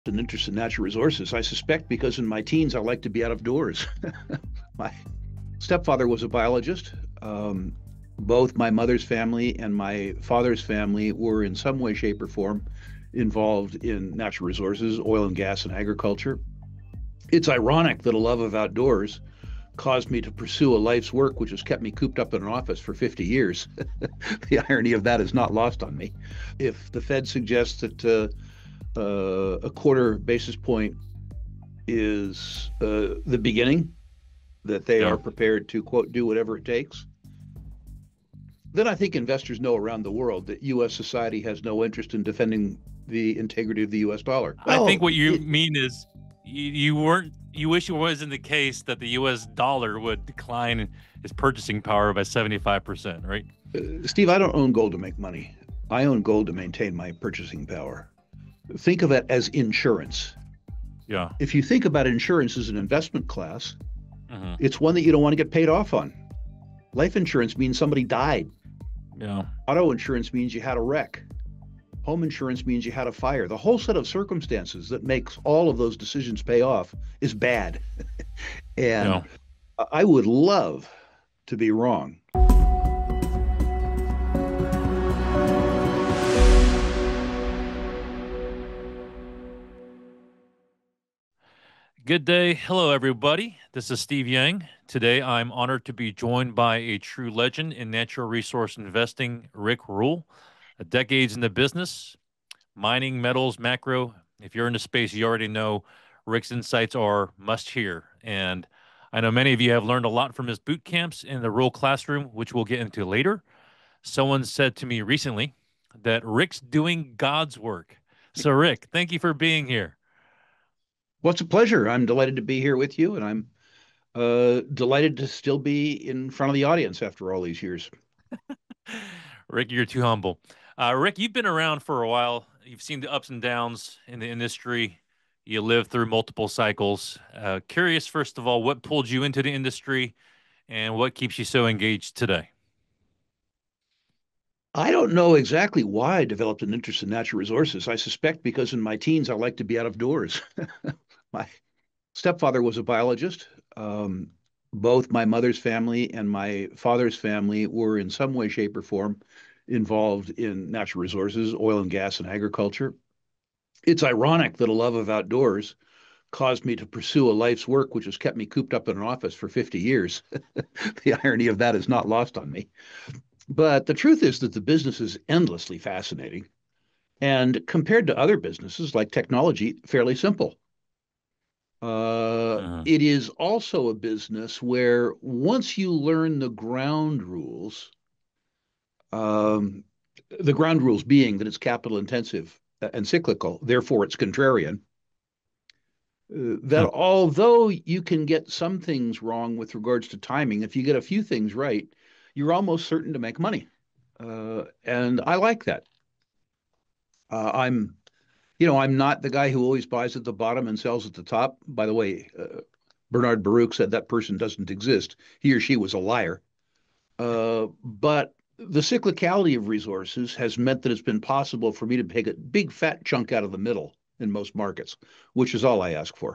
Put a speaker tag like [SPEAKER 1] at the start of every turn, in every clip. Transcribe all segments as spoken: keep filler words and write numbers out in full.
[SPEAKER 1] An interest in natural resources. I suspect because in my teens I liked to be out of doors. My stepfather was a biologist. Um, both my mother's family and my father's family were in some way, shape, or form involved in natural resources, oil and gas, and agriculture. It's ironic that a love of outdoors caused me to pursue a life's work which has kept me cooped up in an office for fifty years. The irony of that is not lost on me. If the Fed suggests that uh, uh, a quarter basis point is uh, the beginning, that they
[SPEAKER 2] Yeah.
[SPEAKER 1] are prepared to, quote, do whatever it takes, then I think investors know around the world that U S society has no interest in defending the integrity of the U S dollar.
[SPEAKER 2] I think
[SPEAKER 1] Well,
[SPEAKER 2] what you
[SPEAKER 1] it,
[SPEAKER 2] mean is you, you weren't you wish it wasn't the case that the U S dollar would decline its purchasing power by seventy-five percent, right?
[SPEAKER 1] uh, Steve, I don't own gold to make money. I own gold to maintain my purchasing power. Think of it as insurance.
[SPEAKER 2] Yeah.
[SPEAKER 1] If you think about insurance as an investment class,
[SPEAKER 2] Hmm.
[SPEAKER 1] it's one that you don't want to get paid off on. Life insurance means somebody died.
[SPEAKER 2] Yeah.
[SPEAKER 1] Auto insurance means you had a wreck. Home insurance means you had a fire. The whole set of circumstances that makes all of those decisions pay off is bad. And
[SPEAKER 2] Yeah.
[SPEAKER 1] I would love to be wrong.
[SPEAKER 2] Good day. Hello, everybody. This is Steve Yang. Today, I'm honored to be joined by a true legend in natural resource investing, Rick Rule. Uh, Decades in the business, mining, metals, macro. If you're in the space, you already know Rick's insights are must hear. And I know many of you have learned a lot from his boot camps in the Rule classroom, which we'll get into later. Someone said to me recently that Rick's doing God's work. So, Rick, thank you for being here.
[SPEAKER 1] Well, it's a pleasure. I'm delighted to be here with you, and I'm uh, delighted to still be in front of the audience after all these years.
[SPEAKER 2] Rick, you're too humble. Uh, Rick, you've been around for a while. You've seen the ups and downs in the industry. You lived through multiple cycles. Uh, curious, first of all, what pulled you into the industry and what keeps you so engaged today?
[SPEAKER 1] I don't know exactly why I developed an interest in natural resources. I suspect because in my teens I liked to be out of doors. My stepfather was a biologist. Um, both my mother's family and my father's family were in some way, shape, or form involved in natural resources, oil and gas, and agriculture. It's ironic that a love of outdoors caused me to pursue a life's work which has kept me cooped up in an office for fifty years. The irony of that is not lost on me. But the truth is that the business is endlessly fascinating and compared to other businesses like technology, fairly simple. Uh,
[SPEAKER 2] Uh,
[SPEAKER 1] it is also a business where once you learn the ground rules, um, the ground rules being that it's capital intensive and cyclical, therefore it's contrarian, uh, that
[SPEAKER 2] huh.
[SPEAKER 1] although you can get some things wrong with regards to timing, if you get a few things right, you're almost certain to make money. Uh, and I like that. Uh, I'm, you know, I'm not the guy who always buys at the bottom and sells at the top. By the way, uh, Bernard Baruch said that person doesn't exist. He or she was a liar. Uh, but the cyclicality of resources has meant that it's been possible for me to take a big fat chunk out of the middle in most markets, which is all I ask for.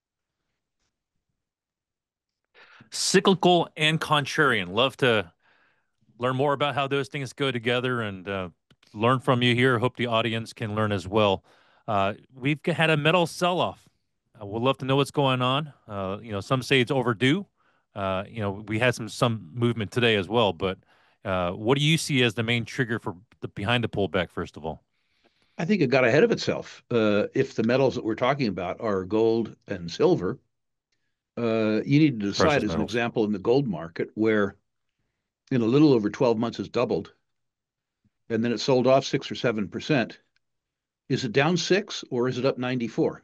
[SPEAKER 2] Cyclical and contrarian. Love to learn more about how those things go together and uh, learn from you here. Hope the audience can learn as well. Uh, we've had a metal sell-off. Uh, we'd love to know what's going on. Uh, you know, some say it's overdue. Uh, you know, we had some some movement today as well. But uh, what do you see as the main trigger for the behind the pullback? First of all,
[SPEAKER 1] I think it got ahead of itself. Uh, if the metals that we're talking about are gold and silver, uh, you need to decide,
[SPEAKER 2] precious
[SPEAKER 1] as an
[SPEAKER 2] metals.
[SPEAKER 1] example, in the gold market, where in a little over twelve months it's doubled, and then it sold off six or seven percent. Is it down six or is it up ninety-four?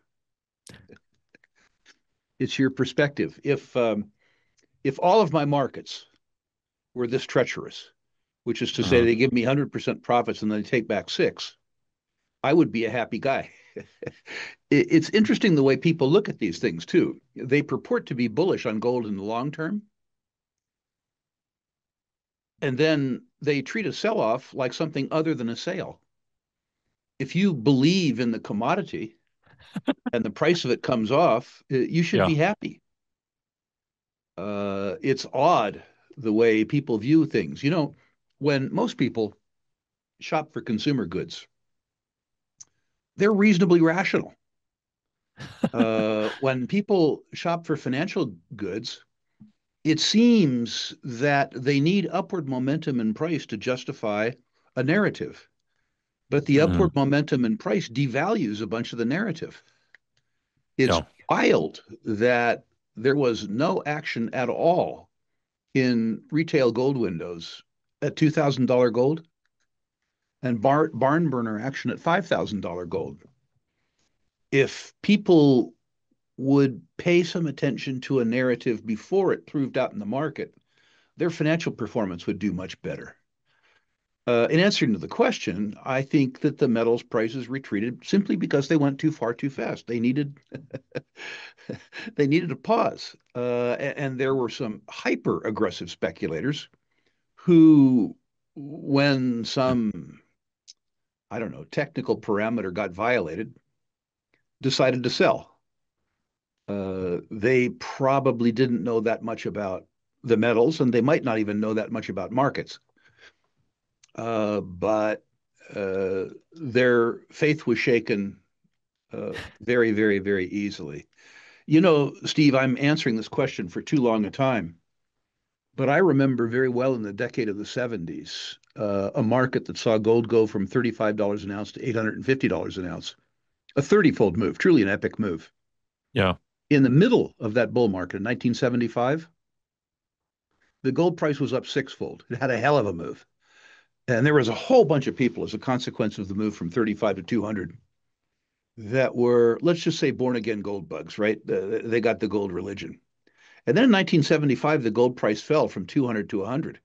[SPEAKER 1] It's your perspective. If um, if all of my markets were this treacherous, which is to say
[SPEAKER 2] Uh-huh.
[SPEAKER 1] they give me one hundred percent profits and then they take back six, I would be a happy guy. It's interesting the way people look at these things too. They purport to be bullish on gold in the long term, and then they treat a sell-off like something other than a sale. If you believe in the commodity, and the price of it comes off, you should
[SPEAKER 2] Yeah.
[SPEAKER 1] be happy. Uh, it's odd the way people view things. You know, when most people shop for consumer goods, they're reasonably rational. Uh, when people shop for financial goods, it seems that they need upward momentum in price to justify a narrative. But the
[SPEAKER 2] Hmm.
[SPEAKER 1] upward momentum in price devalues a bunch of the narrative. It's
[SPEAKER 2] Yeah.
[SPEAKER 1] wild that there was no action at all in retail gold windows at two thousand dollars gold and bar, barn burner action at five thousand dollars gold. If people would pay some attention to a narrative before it proved out in the market, their financial performance would do much better. Uh, in answering to the question, I think that the metals prices retreated simply because they went too far too fast. They needed they needed a pause, uh, and there were some hyper aggressive speculators who, when some I don't know technical parameter got violated, decided to sell. Uh, they probably didn't know that much about the metals, and they might not even know that much about markets. Uh, but uh, their faith was shaken uh, very, very, very easily. You know, Steve, I'm answering this question for too long a time, but I remember very well in the decade of the seventies, uh, a market that saw gold go from thirty-five dollars an ounce to eight hundred fifty dollars an ounce, a thirty-fold move, truly an epic move.
[SPEAKER 2] Yeah.
[SPEAKER 1] In the middle of that bull market in nineteen seventy-five, the gold price was up sixfold. It had a hell of a move. And there was a whole bunch of people as a consequence of the move from thirty-five to two hundred that were, let's just say, born again gold bugs, right? Uh, they got the gold religion. And then in nineteen seventy-five, the gold price fell from two hundred to one hundred.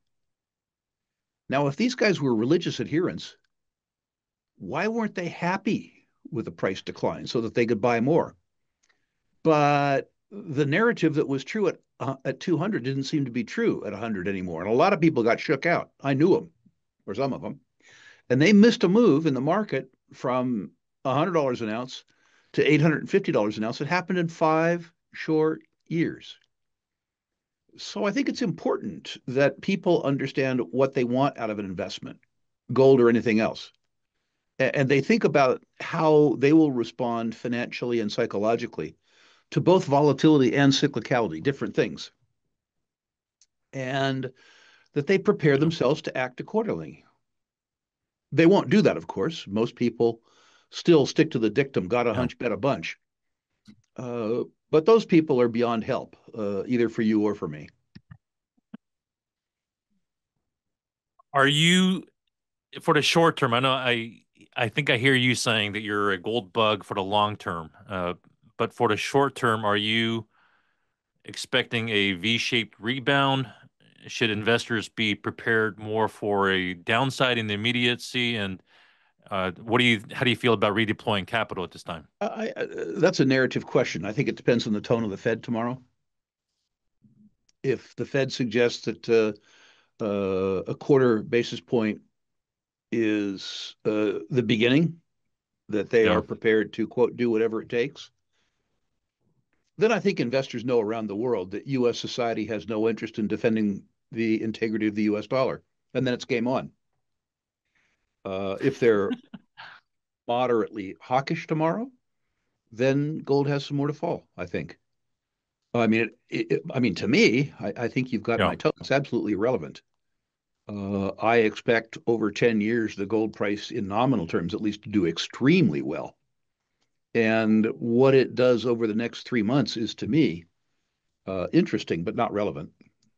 [SPEAKER 1] Now, if these guys were religious adherents, why weren't they happy with the price decline so that they could buy more? But the narrative that was true at uh, at two hundred didn't seem to be true at one hundred anymore. And a lot of people got shook out. I knew them, or some of them. And they missed a move in the market from one hundred dollars an ounce to eight hundred fifty dollars an ounce. It happened in five short years. So I think it's important that people understand what they want out of an investment, gold or anything else. And they think about how they will respond financially and psychologically to both volatility and cyclicality, different things, and that they prepare
[SPEAKER 2] Yeah.
[SPEAKER 1] themselves to act accordingly. They won't do that, of course. Most people still stick to the dictum, got a
[SPEAKER 2] Yeah.
[SPEAKER 1] hunch, bet a bunch. Uh, but those people are beyond help, uh, either for you or for me.
[SPEAKER 2] Are you for the short term? I know I I think I hear you saying that you're a gold bug for the long term. Uh, but for the short term, are you expecting a V-shaped rebound? Should investors be prepared more for a downside in the immediacy? And uh, what do you how do you feel about redeploying capital at this time?
[SPEAKER 1] I, I, that's a narrative question. I think it depends on the tone of the Fed tomorrow. If the Fed suggests that uh, uh, a quarter basis point is uh, the beginning, that they
[SPEAKER 2] Yeah.
[SPEAKER 1] are prepared to, quote, do whatever it takes, then I think investors know around the world that U S society has no interest in defending the integrity of the U S dollar. And then it's game on. Uh, if they're moderately hawkish tomorrow, then gold has some more to fall, I think. I mean, it, it, I mean, to me, I, I think you've got
[SPEAKER 2] Yeah.
[SPEAKER 1] my tone. It's absolutely irrelevant. Uh, I expect over ten years the gold price, in nominal terms at least, to do extremely well. And what it does over the next three months is, to me, uh, interesting but not relevant.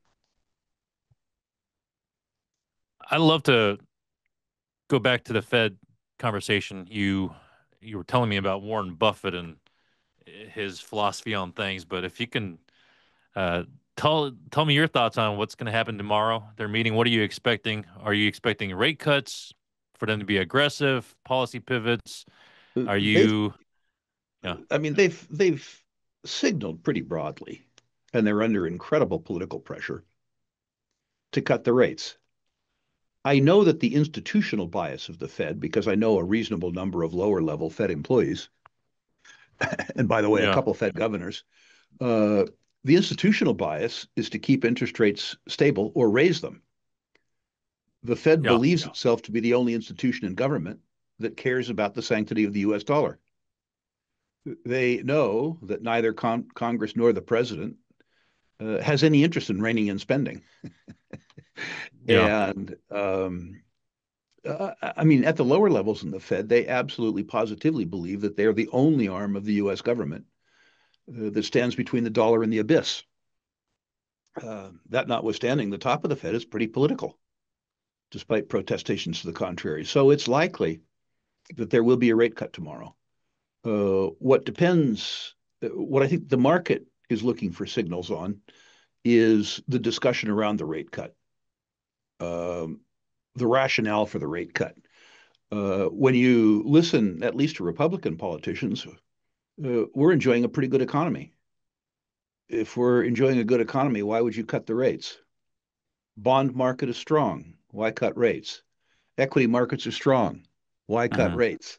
[SPEAKER 2] I'd love to go back to the Fed conversation. You you were telling me about Warren Buffett and his philosophy on things, but if you can uh, tell tell me your thoughts on what's going to happen tomorrow. Their meeting. What are you expecting? Are you expecting rate cuts for them to be aggressive? Policy pivots? Are
[SPEAKER 1] They've,
[SPEAKER 2] you? Yeah.
[SPEAKER 1] I mean, they've they've signaled pretty broadly, and they're under incredible political pressure to cut the rates. I know that the institutional bias of the Fed, because I know a reasonable number of lower level Fed employees, and by the way, a
[SPEAKER 2] Yeah.
[SPEAKER 1] couple of Fed governors. Uh, the institutional bias is to keep interest rates stable or raise them. The Fed
[SPEAKER 2] Yeah.
[SPEAKER 1] believes itself to be the only institution in government that cares about the sanctity of the U S dollar. They know that neither con- Congress nor the president uh, has any interest in reining in spending.
[SPEAKER 2] Yeah.
[SPEAKER 1] And um, uh, I mean, at the lower levels in the Fed, they absolutely positively believe that they're the only arm of the U S government uh, that stands between the dollar and the abyss. Uh, that notwithstanding, the top of the Fed is pretty political, despite protestations to the contrary. So it's likely that there will be a rate cut tomorrow. Uh, what depends, uh, what I think the market is looking for signals on is the discussion around the rate cut, um, the rationale for the rate cut. Uh, when you listen, at least to Republican politicians, uh, we're enjoying a pretty good economy. If we're enjoying a good economy, why would you cut the rates? Bond market is strong. Why cut rates? Equity markets are strong. Why cut
[SPEAKER 2] Hmm.
[SPEAKER 1] rates?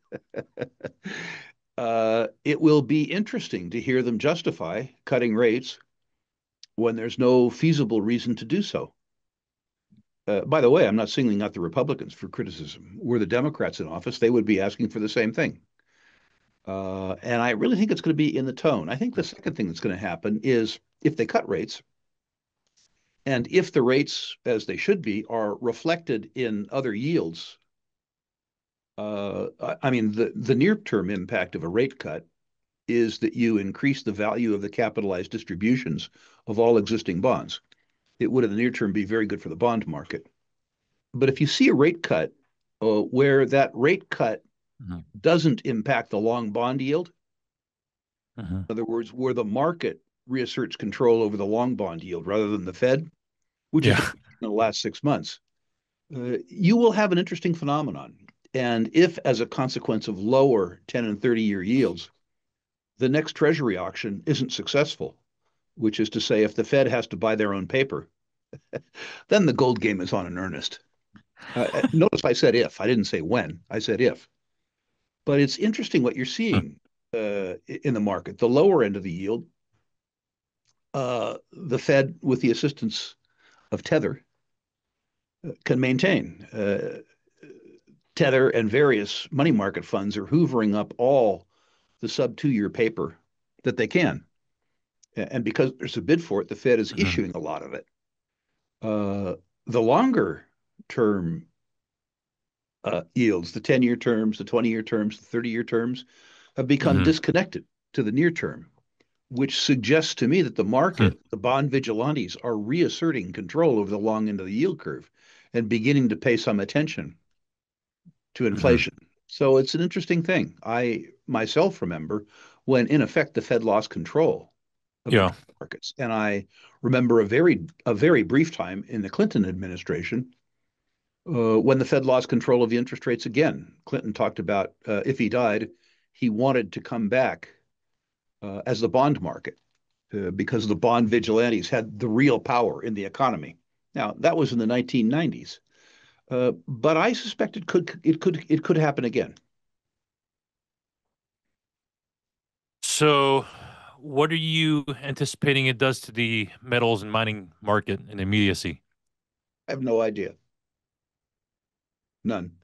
[SPEAKER 1] uh, it will be interesting to hear them justify cutting rates when there's no feasible reason to do so. Uh, by the way, I'm not singling out the Republicans for criticism. Were the Democrats in office, they would be asking for the same thing. Uh, and I really think it's going to be in the tone. I think the second thing that's going to happen is if they cut rates, and if the rates, as they should be, are reflected in other yields, uh, I mean, the, the near term impact of a rate cut is that you increase the value of the capitalized distributions of all existing bonds. It would, in the near term, be very good for the bond market. But if you see a rate cut uh, where that rate cut
[SPEAKER 2] Hmm.
[SPEAKER 1] doesn't impact the long bond yield,
[SPEAKER 2] Hmm.
[SPEAKER 1] in other words, where the market reasserts control over the long bond yield rather than the Fed, which has been
[SPEAKER 2] Yeah.
[SPEAKER 1] in the last six months, uh, you will have an interesting phenomenon. And if, as a consequence of lower ten and thirty year yields, the next Treasury auction isn't successful, which is to say, if the Fed has to buy their own paper, then the gold game is on in earnest. Uh, notice I said if, I didn't say when, I said if. But it's interesting what you're seeing uh, in the market. The lower end of the yield, uh, the Fed, with the assistance of Tether, can maintain. Uh, Tether and various money market funds are hoovering up all the sub two year paper that they can. And because there's a bid for it, the Fed is
[SPEAKER 2] Hmm.
[SPEAKER 1] issuing a lot of it. Uh, the longer term uh, yields, the ten year terms, the twenty year terms, the thirty year terms, have become
[SPEAKER 2] Hmm.
[SPEAKER 1] disconnected to the near term, which suggests to me that the market, the bond vigilantes, are reasserting control over the long end of the yield curve and beginning to pay some attention to
[SPEAKER 2] Hmm.
[SPEAKER 1] inflation. So it's an interesting thing. I myself remember when, in effect, the Fed lost control of
[SPEAKER 2] Yeah.
[SPEAKER 1] interest markets, and I remember a very a very brief time in the Clinton administration uh, when the Fed lost control of the interest rates again. Clinton talked about uh, if he died, he wanted to come back uh, as the bond market uh, because the bond vigilantes had the real power in the economy. Now that was in the nineteen nineties, uh, but I suspect it could it could it could happen again.
[SPEAKER 2] So, what are you anticipating it does to the metals and mining market in immediacy?
[SPEAKER 1] I have no idea, none.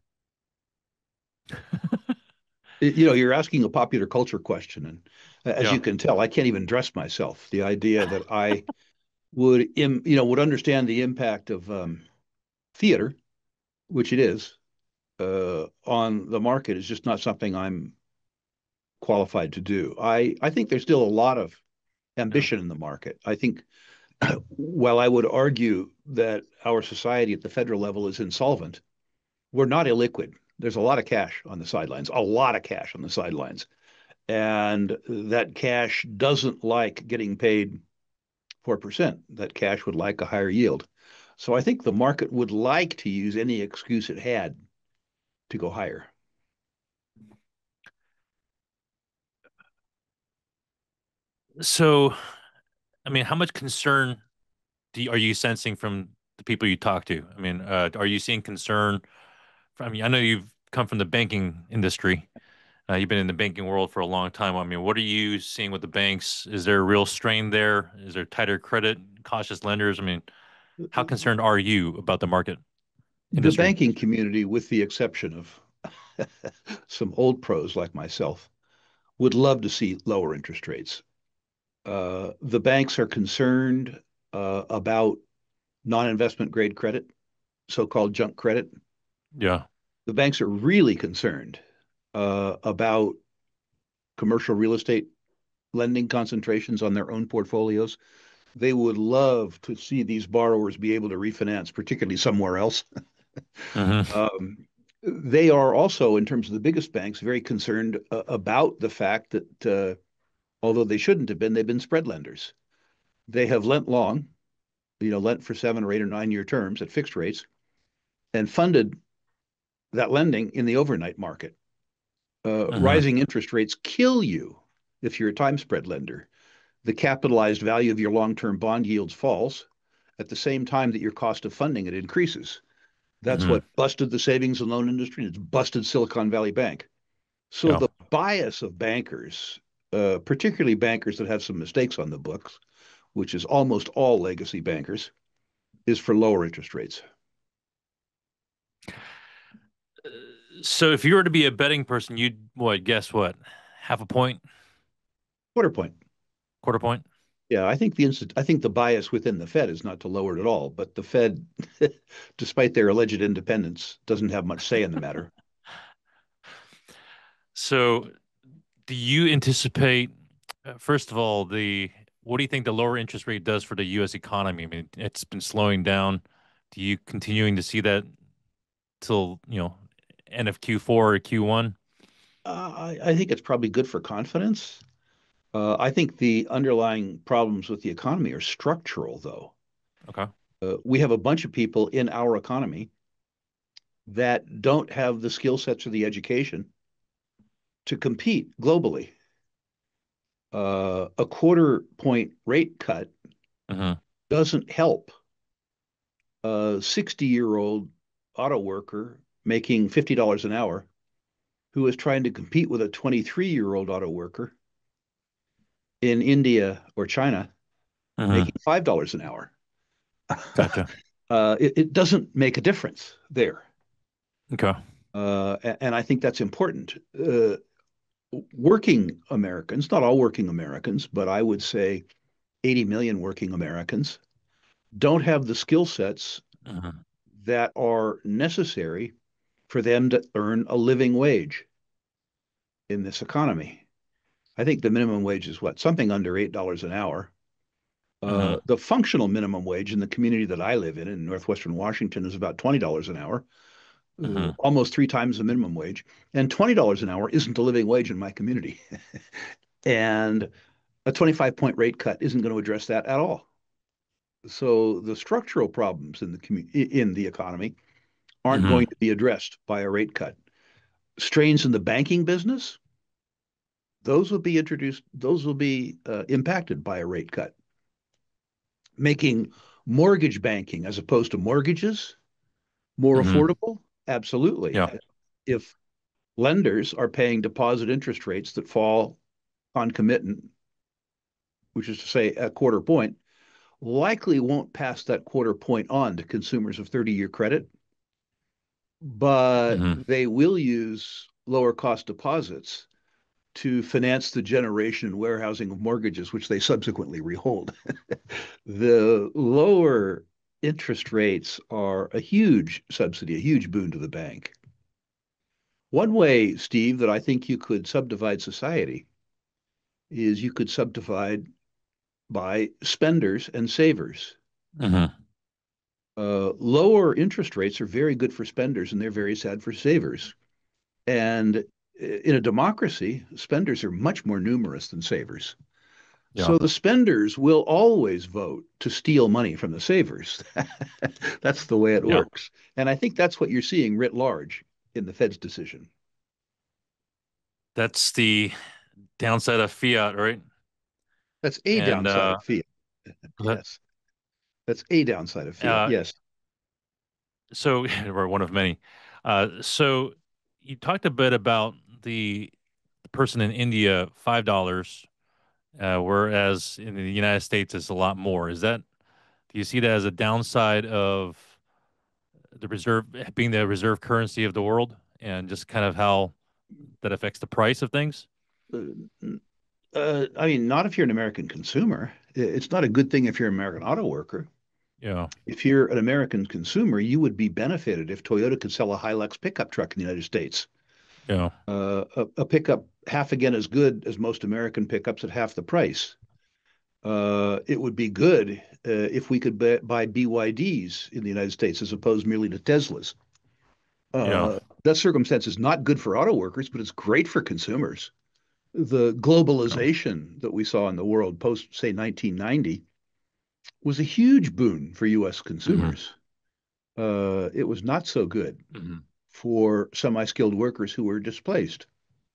[SPEAKER 1] You know, you're asking a popular culture question, and as
[SPEAKER 2] Yeah.
[SPEAKER 1] you can tell, I can't even dress myself. The idea that I would, Im, you know, would understand the impact of um, theater, which it is, uh, on the market is just not something I'm qualified to do. I I think there's still a lot of
[SPEAKER 2] Yeah.
[SPEAKER 1] ambition in the market. I think while I would argue that our society at the federal level is insolvent, we're not illiquid. There's a lot of cash on the sidelines, a lot of cash on the sidelines. And that cash doesn't like getting paid four percent. That cash would like a higher yield. So I think the market would like to use any excuse it had to go higher.
[SPEAKER 2] So, I mean, how much concern do you, are you sensing from the people you talk to? I mean, uh, are you seeing concern from, I mean, I know you've come from the banking industry. Uh, you've been in the banking world for a long time. I mean, what are you seeing with the banks? Is there a real strain there? Is there tighter credit, cautious lenders? I mean, how concerned are you about the market
[SPEAKER 1] The
[SPEAKER 2] industry?
[SPEAKER 1] banking community, with the exception of some old pros like myself, would love to see lower interest rates. Uh, the banks are concerned uh, about non-investment grade credit, so-called junk credit.
[SPEAKER 2] Yeah.
[SPEAKER 1] The banks are really concerned uh, about commercial real estate lending concentrations on their own portfolios. They would love to see these borrowers be able to refinance, particularly somewhere else.
[SPEAKER 2] Hmm.
[SPEAKER 1] Um, they are also, in terms of the biggest banks, very concerned uh, about the fact that uh, although they shouldn't have been, they've been spread lenders. They have lent long, you know, lent for seven or eight or nine year terms at fixed rates and funded that lending in the overnight market. Uh,
[SPEAKER 2] Hmm.
[SPEAKER 1] rising interest rates kill you if you're a time spread lender. The capitalized value of your long term bond yields falls at the same time that your cost of funding it increases. That's
[SPEAKER 2] Hmm.
[SPEAKER 1] what busted the savings and loan industry, and it's busted Silicon Valley Bank. So
[SPEAKER 2] Yeah.
[SPEAKER 1] the bias of bankers, uh, particularly bankers that have some mistakes on the books, which is almost all legacy bankers, is for lower interest rates.
[SPEAKER 2] So if you were to be a betting person, you'd what, guess what? Half a point,
[SPEAKER 1] Quarter point.
[SPEAKER 2] quarter point?
[SPEAKER 1] Yeah, I think the instant, I think the bias within the Fed is not to lower it at all, but the Fed, despite their alleged independence, doesn't have much say in the matter.
[SPEAKER 2] So do you anticipate, uh, first of all, the what do you think the lower interest rate does for the U S economy? I mean, it's been slowing down. Do you continuing to see that till, you know, end of Q four or Q one?
[SPEAKER 1] Uh, I, I think it's probably good for confidence. Uh, I think the underlying problems with the economy are structural, though.
[SPEAKER 2] Okay.
[SPEAKER 1] Uh, we have a bunch of people in our economy that don't have the skill sets or the education to compete globally. Uh, a quarter point rate cut
[SPEAKER 2] Hmm.
[SPEAKER 1] doesn't help a sixty year old auto worker making fifty dollars an hour who is trying to compete with a twenty-three year old auto worker in India or China
[SPEAKER 2] Hmm.
[SPEAKER 1] making five dollars an hour.
[SPEAKER 2] Gotcha.
[SPEAKER 1] uh, it, it doesn't make a difference there.
[SPEAKER 2] Okay.
[SPEAKER 1] Uh, and I think that's important. Uh, working Americans, not all working Americans, but I would say eighty million working Americans, don't have the skill sets
[SPEAKER 2] Hmm.
[SPEAKER 1] that are necessary for them to earn a living wage in this economy. I think the minimum wage is what, something under eight dollars an hour. Uh,
[SPEAKER 2] Hmm.
[SPEAKER 1] the functional minimum wage in the community that I live in, in Northwestern Washington, is about twenty dollars an hour, uh,
[SPEAKER 2] Hmm.
[SPEAKER 1] almost three times the minimum wage. And twenty dollars an hour isn't a living wage in my community. And a twenty-five point rate cut isn't going to address that at all. So the structural problems in the commu- in the economy aren't
[SPEAKER 2] Hmm.
[SPEAKER 1] going to be addressed by a rate cut. Strains in the banking business, those will be introduced, those will be uh, impacted by a rate cut. Making mortgage banking as opposed to mortgages more
[SPEAKER 2] Hmm.
[SPEAKER 1] affordable? Absolutely.
[SPEAKER 2] Yeah.
[SPEAKER 1] If lenders are paying deposit interest rates that fall on commitment, which is to say a quarter point, likely won't pass that quarter point on to consumers of thirty year credit, but
[SPEAKER 2] Hmm.
[SPEAKER 1] they will use lower cost deposits to finance the generation and warehousing of mortgages, which they subsequently rehold. The lower interest rates are a huge subsidy, a huge boon to the bank. One way, Steve, that I think you could subdivide society is you could subdivide by spenders and savers.
[SPEAKER 2] Hmm.
[SPEAKER 1] Uh, lower interest rates are very good for spenders and they're very sad for savers. And in a democracy, spenders are much more numerous than savers.
[SPEAKER 2] Yeah.
[SPEAKER 1] So the spenders will always vote to steal money from the savers. That's the way it
[SPEAKER 2] Yeah.
[SPEAKER 1] works. And I think that's what you're seeing writ large in the Fed's decision.
[SPEAKER 2] That's the downside of fiat, right?
[SPEAKER 1] That's a
[SPEAKER 2] And
[SPEAKER 1] downside
[SPEAKER 2] uh,
[SPEAKER 1] of fiat.
[SPEAKER 2] that,
[SPEAKER 1] Yes. That's a downside of fiat.
[SPEAKER 2] uh,
[SPEAKER 1] Yes.
[SPEAKER 2] so or one of many. Uh, so you talked a bit about the person in India five dollars, uh, whereas in the United States it's a lot more. Is that Do you see that as a downside of the reserve being the reserve currency of the world, and just kind of how that affects the price of things?
[SPEAKER 1] Uh, uh, I mean, not if you're an American consumer. It's not a good thing if you're an American auto worker.
[SPEAKER 2] Yeah,
[SPEAKER 1] If you're an American consumer, you would be benefited if Toyota could sell a Hilux pickup truck in the United States.
[SPEAKER 2] yeah,
[SPEAKER 1] Uh, a, a pickup half again as good as most American pickups at half the price. Uh, it would be good uh, if we could buy B Y Ds in the United States as opposed merely to Teslas.
[SPEAKER 2] yeah.
[SPEAKER 1] Uh, that circumstance is not good for auto workers, but it's great for consumers. The
[SPEAKER 2] Yeah.
[SPEAKER 1] globalization that we saw in the world post, say, nineteen ninety was a huge boon for U S
[SPEAKER 2] Hmm.
[SPEAKER 1] consumers. Uh, it was not so good
[SPEAKER 2] Hmm.
[SPEAKER 1] for semi-skilled workers who were displaced.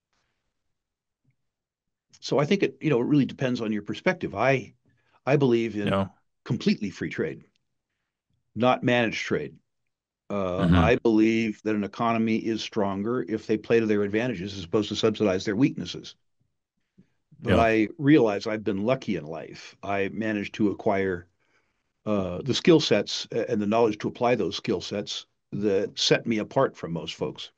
[SPEAKER 1] So I think it, you know, it really depends on your perspective. I I believe
[SPEAKER 2] Yeah.
[SPEAKER 1] in completely free trade, not managed trade. Uh,
[SPEAKER 2] Hmm.
[SPEAKER 1] I believe that an economy is stronger if they play to their advantages as opposed to subsidize their weaknesses. But
[SPEAKER 2] Yeah.
[SPEAKER 1] I realize I've been lucky in life. I managed to acquire uh, the skill sets and the knowledge to apply those skill sets that set me apart from most folks.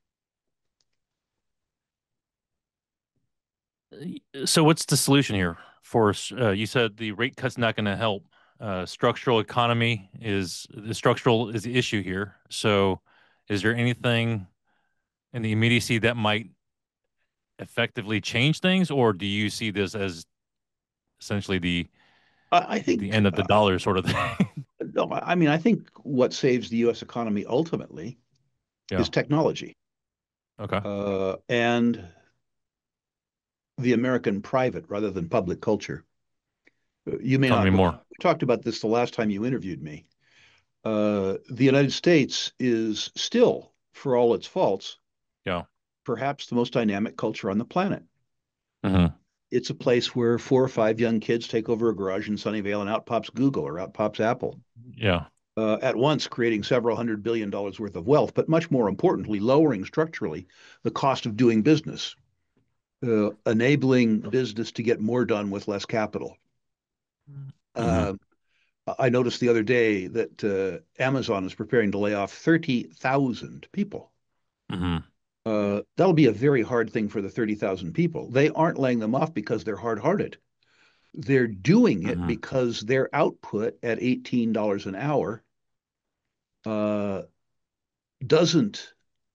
[SPEAKER 2] So what's the solution here for us? Uh, you said the rate cut's not going to help. Uh, structural economy is the structural is the issue here. So is there anything in the immediacy that might effectively change things, or do you see this as essentially the
[SPEAKER 1] I, I
[SPEAKER 2] the
[SPEAKER 1] think,
[SPEAKER 2] end of the
[SPEAKER 1] uh,
[SPEAKER 2] dollar sort of thing?
[SPEAKER 1] no, I mean, I think what saves the U S economy ultimately
[SPEAKER 2] Yeah.
[SPEAKER 1] is technology
[SPEAKER 2] Okay.
[SPEAKER 1] uh, and the American private rather than public culture. Uh, You may
[SPEAKER 2] Tell me
[SPEAKER 1] not
[SPEAKER 2] more.
[SPEAKER 1] believe. We talked about this the last time you interviewed me. Uh, the United States is still, for all its faults,
[SPEAKER 2] Yeah.
[SPEAKER 1] perhaps the most dynamic culture on the planet.
[SPEAKER 2] Hmm.
[SPEAKER 1] It's a place where four or five young kids take over a garage in Sunnyvale and out pops Google or out pops Apple,
[SPEAKER 2] Yeah.
[SPEAKER 1] uh, at once creating several hundred billion dollars worth of wealth, but much more importantly, lowering structurally the cost of doing business, uh, enabling business to get more done with less capital.
[SPEAKER 2] Hmm.
[SPEAKER 1] Uh, I noticed the other day that uh, Amazon is preparing to lay off thirty thousand people.
[SPEAKER 2] Hmm.
[SPEAKER 1] Uh, that'll be a very hard thing for the thirty thousand people. They aren't laying them off because they're hard hearted. They're doing it
[SPEAKER 2] Hmm.
[SPEAKER 1] because their output at eighteen dollars an hour uh, doesn't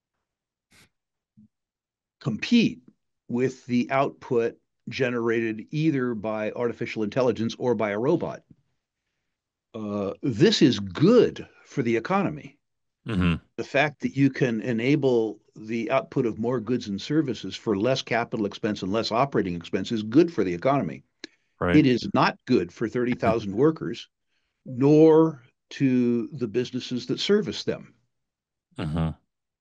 [SPEAKER 1] compete with the output generated either by artificial intelligence or by a robot. Uh, this is good for the economy.
[SPEAKER 2] Hmm.
[SPEAKER 1] The fact that you can enable the output of more goods and services for less capital expense and less operating expense is good for the economy.
[SPEAKER 2] Right.
[SPEAKER 1] It is not good for thirty thousand workers, nor to the businesses that service them.
[SPEAKER 2] Hmm.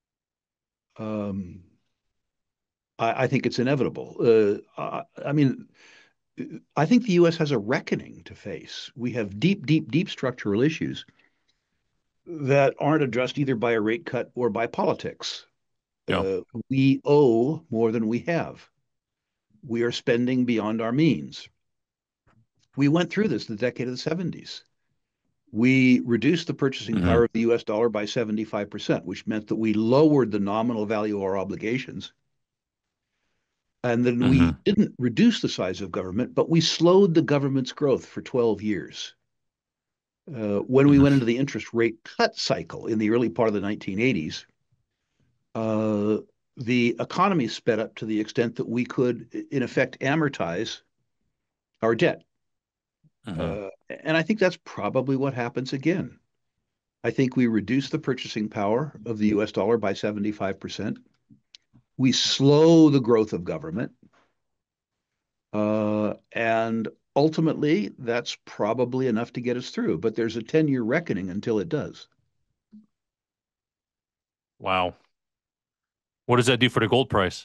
[SPEAKER 1] Um, I, I think it's inevitable. Uh, I, I mean, I think the U S has a reckoning to face. We have deep, deep, deep structural issues that aren't addressed either by a rate cut or by politics.
[SPEAKER 2] Yeah.
[SPEAKER 1] Uh, we owe more than we have. We are spending beyond our means. We went through this in the decade of the seventies. We reduced the purchasing
[SPEAKER 2] Hmm.
[SPEAKER 1] power of the U S dollar by seventy-five percent, which meant that we lowered the nominal value of our obligations. And then we
[SPEAKER 2] Hmm.
[SPEAKER 1] didn't reduce the size of government, but we slowed the government's growth for twelve years. Uh, when we went
[SPEAKER 2] Hmm.
[SPEAKER 1] into the interest rate cut cycle in the early part of the nineteen eighties, uh, the economy sped up to the extent that we could, in effect, amortize our debt.
[SPEAKER 2] Hmm.
[SPEAKER 1] Uh, and I think that's probably what happens again. I think we reduce the purchasing power of the U S dollar by seventy-five percent. We slow the growth of government. Uh, and ultimately, that's probably enough to get us through. But there's a ten year reckoning until it does.
[SPEAKER 2] Wow. What does that do for the gold price?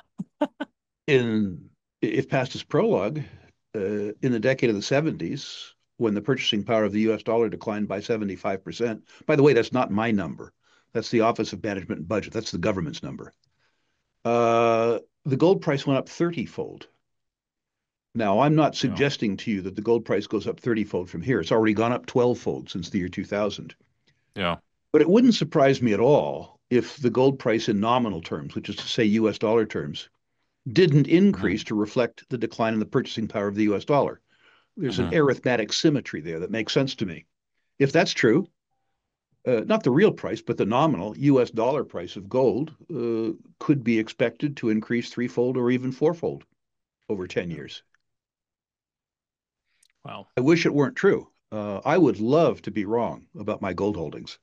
[SPEAKER 1] In if past is prologue, uh, in the decade of the seventies, when the purchasing power of the U S dollar declined by seventy-five percent, by the way, that's not my number. That's the Office of Management and Budget. That's the government's number. Uh, the gold price went up thirty-fold. Now, I'm not
[SPEAKER 2] Yeah.
[SPEAKER 1] suggesting to you that the gold price goes up thirty-fold from here. It's already gone up twelve-fold since the year two thousand.
[SPEAKER 2] Yeah.
[SPEAKER 1] But it wouldn't surprise me at all if the gold price in nominal terms, which is to say U S dollar terms, didn't
[SPEAKER 2] Hmm.
[SPEAKER 1] increase to reflect the decline in the purchasing power of the U S dollar. There's an
[SPEAKER 2] Hmm.
[SPEAKER 1] arithmetic symmetry there that makes sense to me. If that's true, uh, not the real price, but the nominal U S dollar price of gold uh, could be expected to increase threefold or even fourfold over ten
[SPEAKER 2] Yeah.
[SPEAKER 1] years.
[SPEAKER 2] Wow.
[SPEAKER 1] I wish it weren't true. Uh, I would love to be wrong about my gold holdings.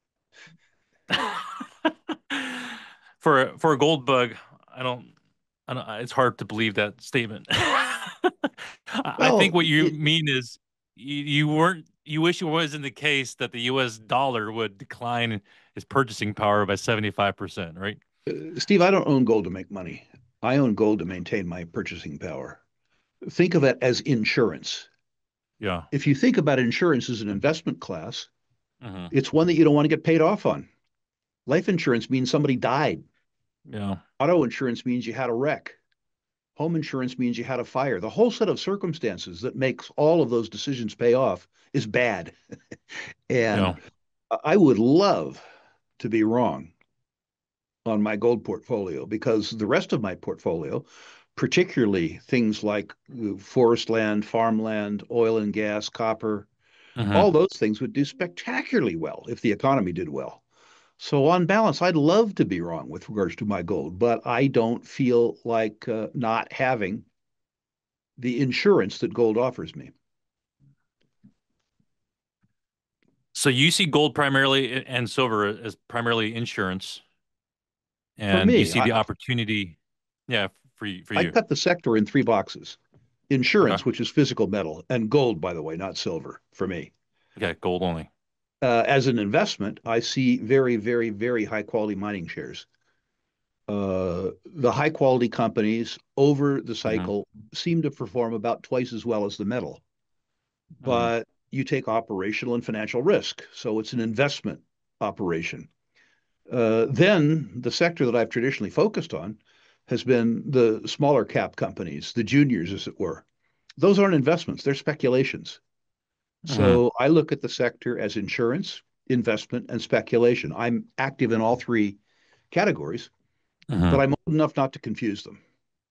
[SPEAKER 2] For for a gold bug, I don't, I don't, it's hard to believe that statement. I I think
[SPEAKER 1] Well,
[SPEAKER 2] what you
[SPEAKER 1] it,
[SPEAKER 2] mean is you, you weren't, you wish it wasn't the case that the U S dollar would decline its purchasing power by seventy-five percent, right?
[SPEAKER 1] uh, Steve, I don't own gold to make money. I own gold to maintain my purchasing power. Think of it as insurance.
[SPEAKER 2] Yeah.
[SPEAKER 1] If you think about insurance as an investment class,
[SPEAKER 2] Hmm.
[SPEAKER 1] it's one that you don't want to get paid off on. Life insurance means somebody died.
[SPEAKER 2] Yeah.
[SPEAKER 1] Auto insurance means you had a wreck. Home insurance means you had a fire. The whole set of circumstances that makes all of those decisions pay off is bad.
[SPEAKER 2] Yeah.
[SPEAKER 1] And I would love to be wrong on my gold portfolio because the rest of my portfolio, particularly things like uh, forest land, farmland, oil and gas, copper, all
[SPEAKER 2] Hmm.
[SPEAKER 1] those things would do spectacularly well if the economy did well. So, on balance, I'd love to be wrong with regards to my gold, but I don't feel like uh, not having the insurance that gold offers me.
[SPEAKER 2] So you see gold primarily and silver as primarily insurance,
[SPEAKER 1] For
[SPEAKER 2] and you
[SPEAKER 1] me,
[SPEAKER 2] see
[SPEAKER 1] I,
[SPEAKER 2] the opportunity, yeah, for you, for
[SPEAKER 1] I
[SPEAKER 2] you.
[SPEAKER 1] cut the sector in three boxes:
[SPEAKER 2] Okay.
[SPEAKER 1] insurance, which is physical metal, and gold, by the way, not silver for me.
[SPEAKER 2] Okay, gold only.
[SPEAKER 1] Uh, as an investment, I see very, very, very high quality mining shares. Uh, the high quality companies over the
[SPEAKER 2] Hmm.
[SPEAKER 1] cycle seem to perform about twice as well as the metal,
[SPEAKER 2] Hmm.
[SPEAKER 1] but you take operational and financial risk. So it's an investment operation. Uh, then the sector that I've traditionally focused on has been the smaller cap companies, the juniors, as it were. Those aren't investments, they're speculations.
[SPEAKER 2] Hmm.
[SPEAKER 1] So I look at the sector as insurance, investment, and speculation. I'm active in all three categories, but
[SPEAKER 2] Hmm.
[SPEAKER 1] I'm old enough not to confuse them.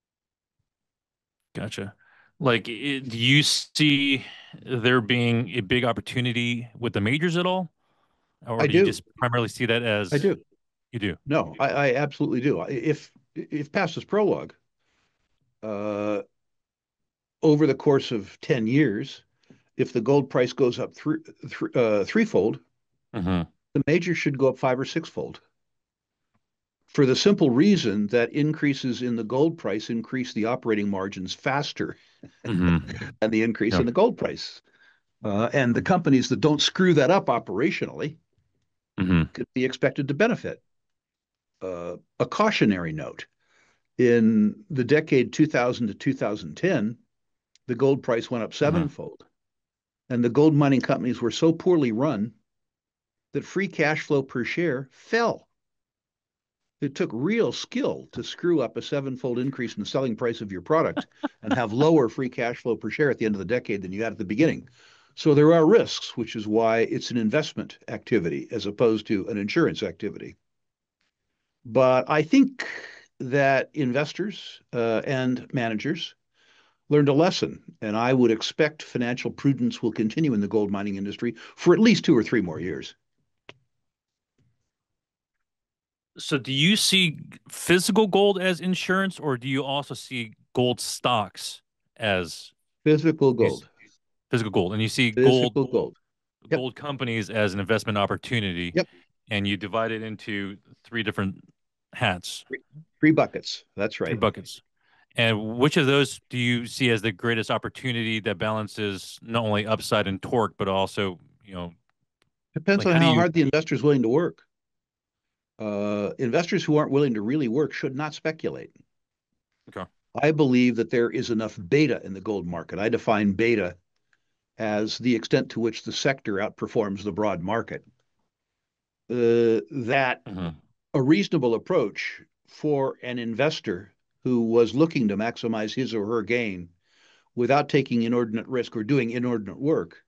[SPEAKER 2] Gotcha. Like, it, do you see there being a big opportunity with the majors at all, or
[SPEAKER 1] I
[SPEAKER 2] do you
[SPEAKER 1] do.
[SPEAKER 2] just primarily see that
[SPEAKER 1] I
[SPEAKER 2] as
[SPEAKER 1] do.
[SPEAKER 2] you do?
[SPEAKER 1] No, I, I absolutely do. If if past is prologue, uh, over the course of ten years, if the gold price goes up three, three, uh, threefold,
[SPEAKER 2] Hmm.
[SPEAKER 1] the major should go up five or sixfold for the simple reason that increases in the gold price increase the operating margins faster
[SPEAKER 2] Hmm.
[SPEAKER 1] than the increase
[SPEAKER 2] Yeah.
[SPEAKER 1] in the gold price. Uh, and the companies that don't screw that up operationally
[SPEAKER 2] Hmm.
[SPEAKER 1] could be expected to benefit. Uh, a cautionary note in the decade two thousand to two thousand ten, the gold price went up
[SPEAKER 2] Hmm.
[SPEAKER 1] sevenfold, and the gold mining companies were so poorly run that free cash flow per share fell. It took real skill to screw up a sevenfold increase in the selling price of your product and have lower free cash flow per share at the end of the decade than you had at the beginning. So there are risks, which is why it's an investment activity as opposed to an insurance activity. But I think that investors uh, and managers learned a lesson, and I would expect financial prudence will continue in the gold mining industry for at least two or three more years.
[SPEAKER 2] So do you see physical gold as insurance, or do you also see gold stocks as
[SPEAKER 1] Physical
[SPEAKER 2] you s-
[SPEAKER 1] gold,
[SPEAKER 2] physical gold, and you see gold
[SPEAKER 1] physical gold. Yep,
[SPEAKER 2] gold companies as an investment opportunity,
[SPEAKER 1] yep.
[SPEAKER 2] and you divide it into three different hats,
[SPEAKER 1] Three, three buckets. That's
[SPEAKER 2] three
[SPEAKER 1] right.
[SPEAKER 2] buckets. And which of those do you see as the greatest opportunity that balances not only upside and torque, but also, you know,
[SPEAKER 1] Depends
[SPEAKER 2] like
[SPEAKER 1] on
[SPEAKER 2] how do
[SPEAKER 1] how
[SPEAKER 2] you?
[SPEAKER 1] hard the investor is willing to work. Uh, investors who aren't willing to really work should not speculate.
[SPEAKER 2] Okay.
[SPEAKER 1] I believe that there is enough beta in the gold market. I define beta as the extent to which the sector outperforms the broad market. Uh, that
[SPEAKER 2] Hmm.
[SPEAKER 1] a reasonable approach for an investor who was looking to maximize his or her gain without taking inordinate risk or doing inordinate work,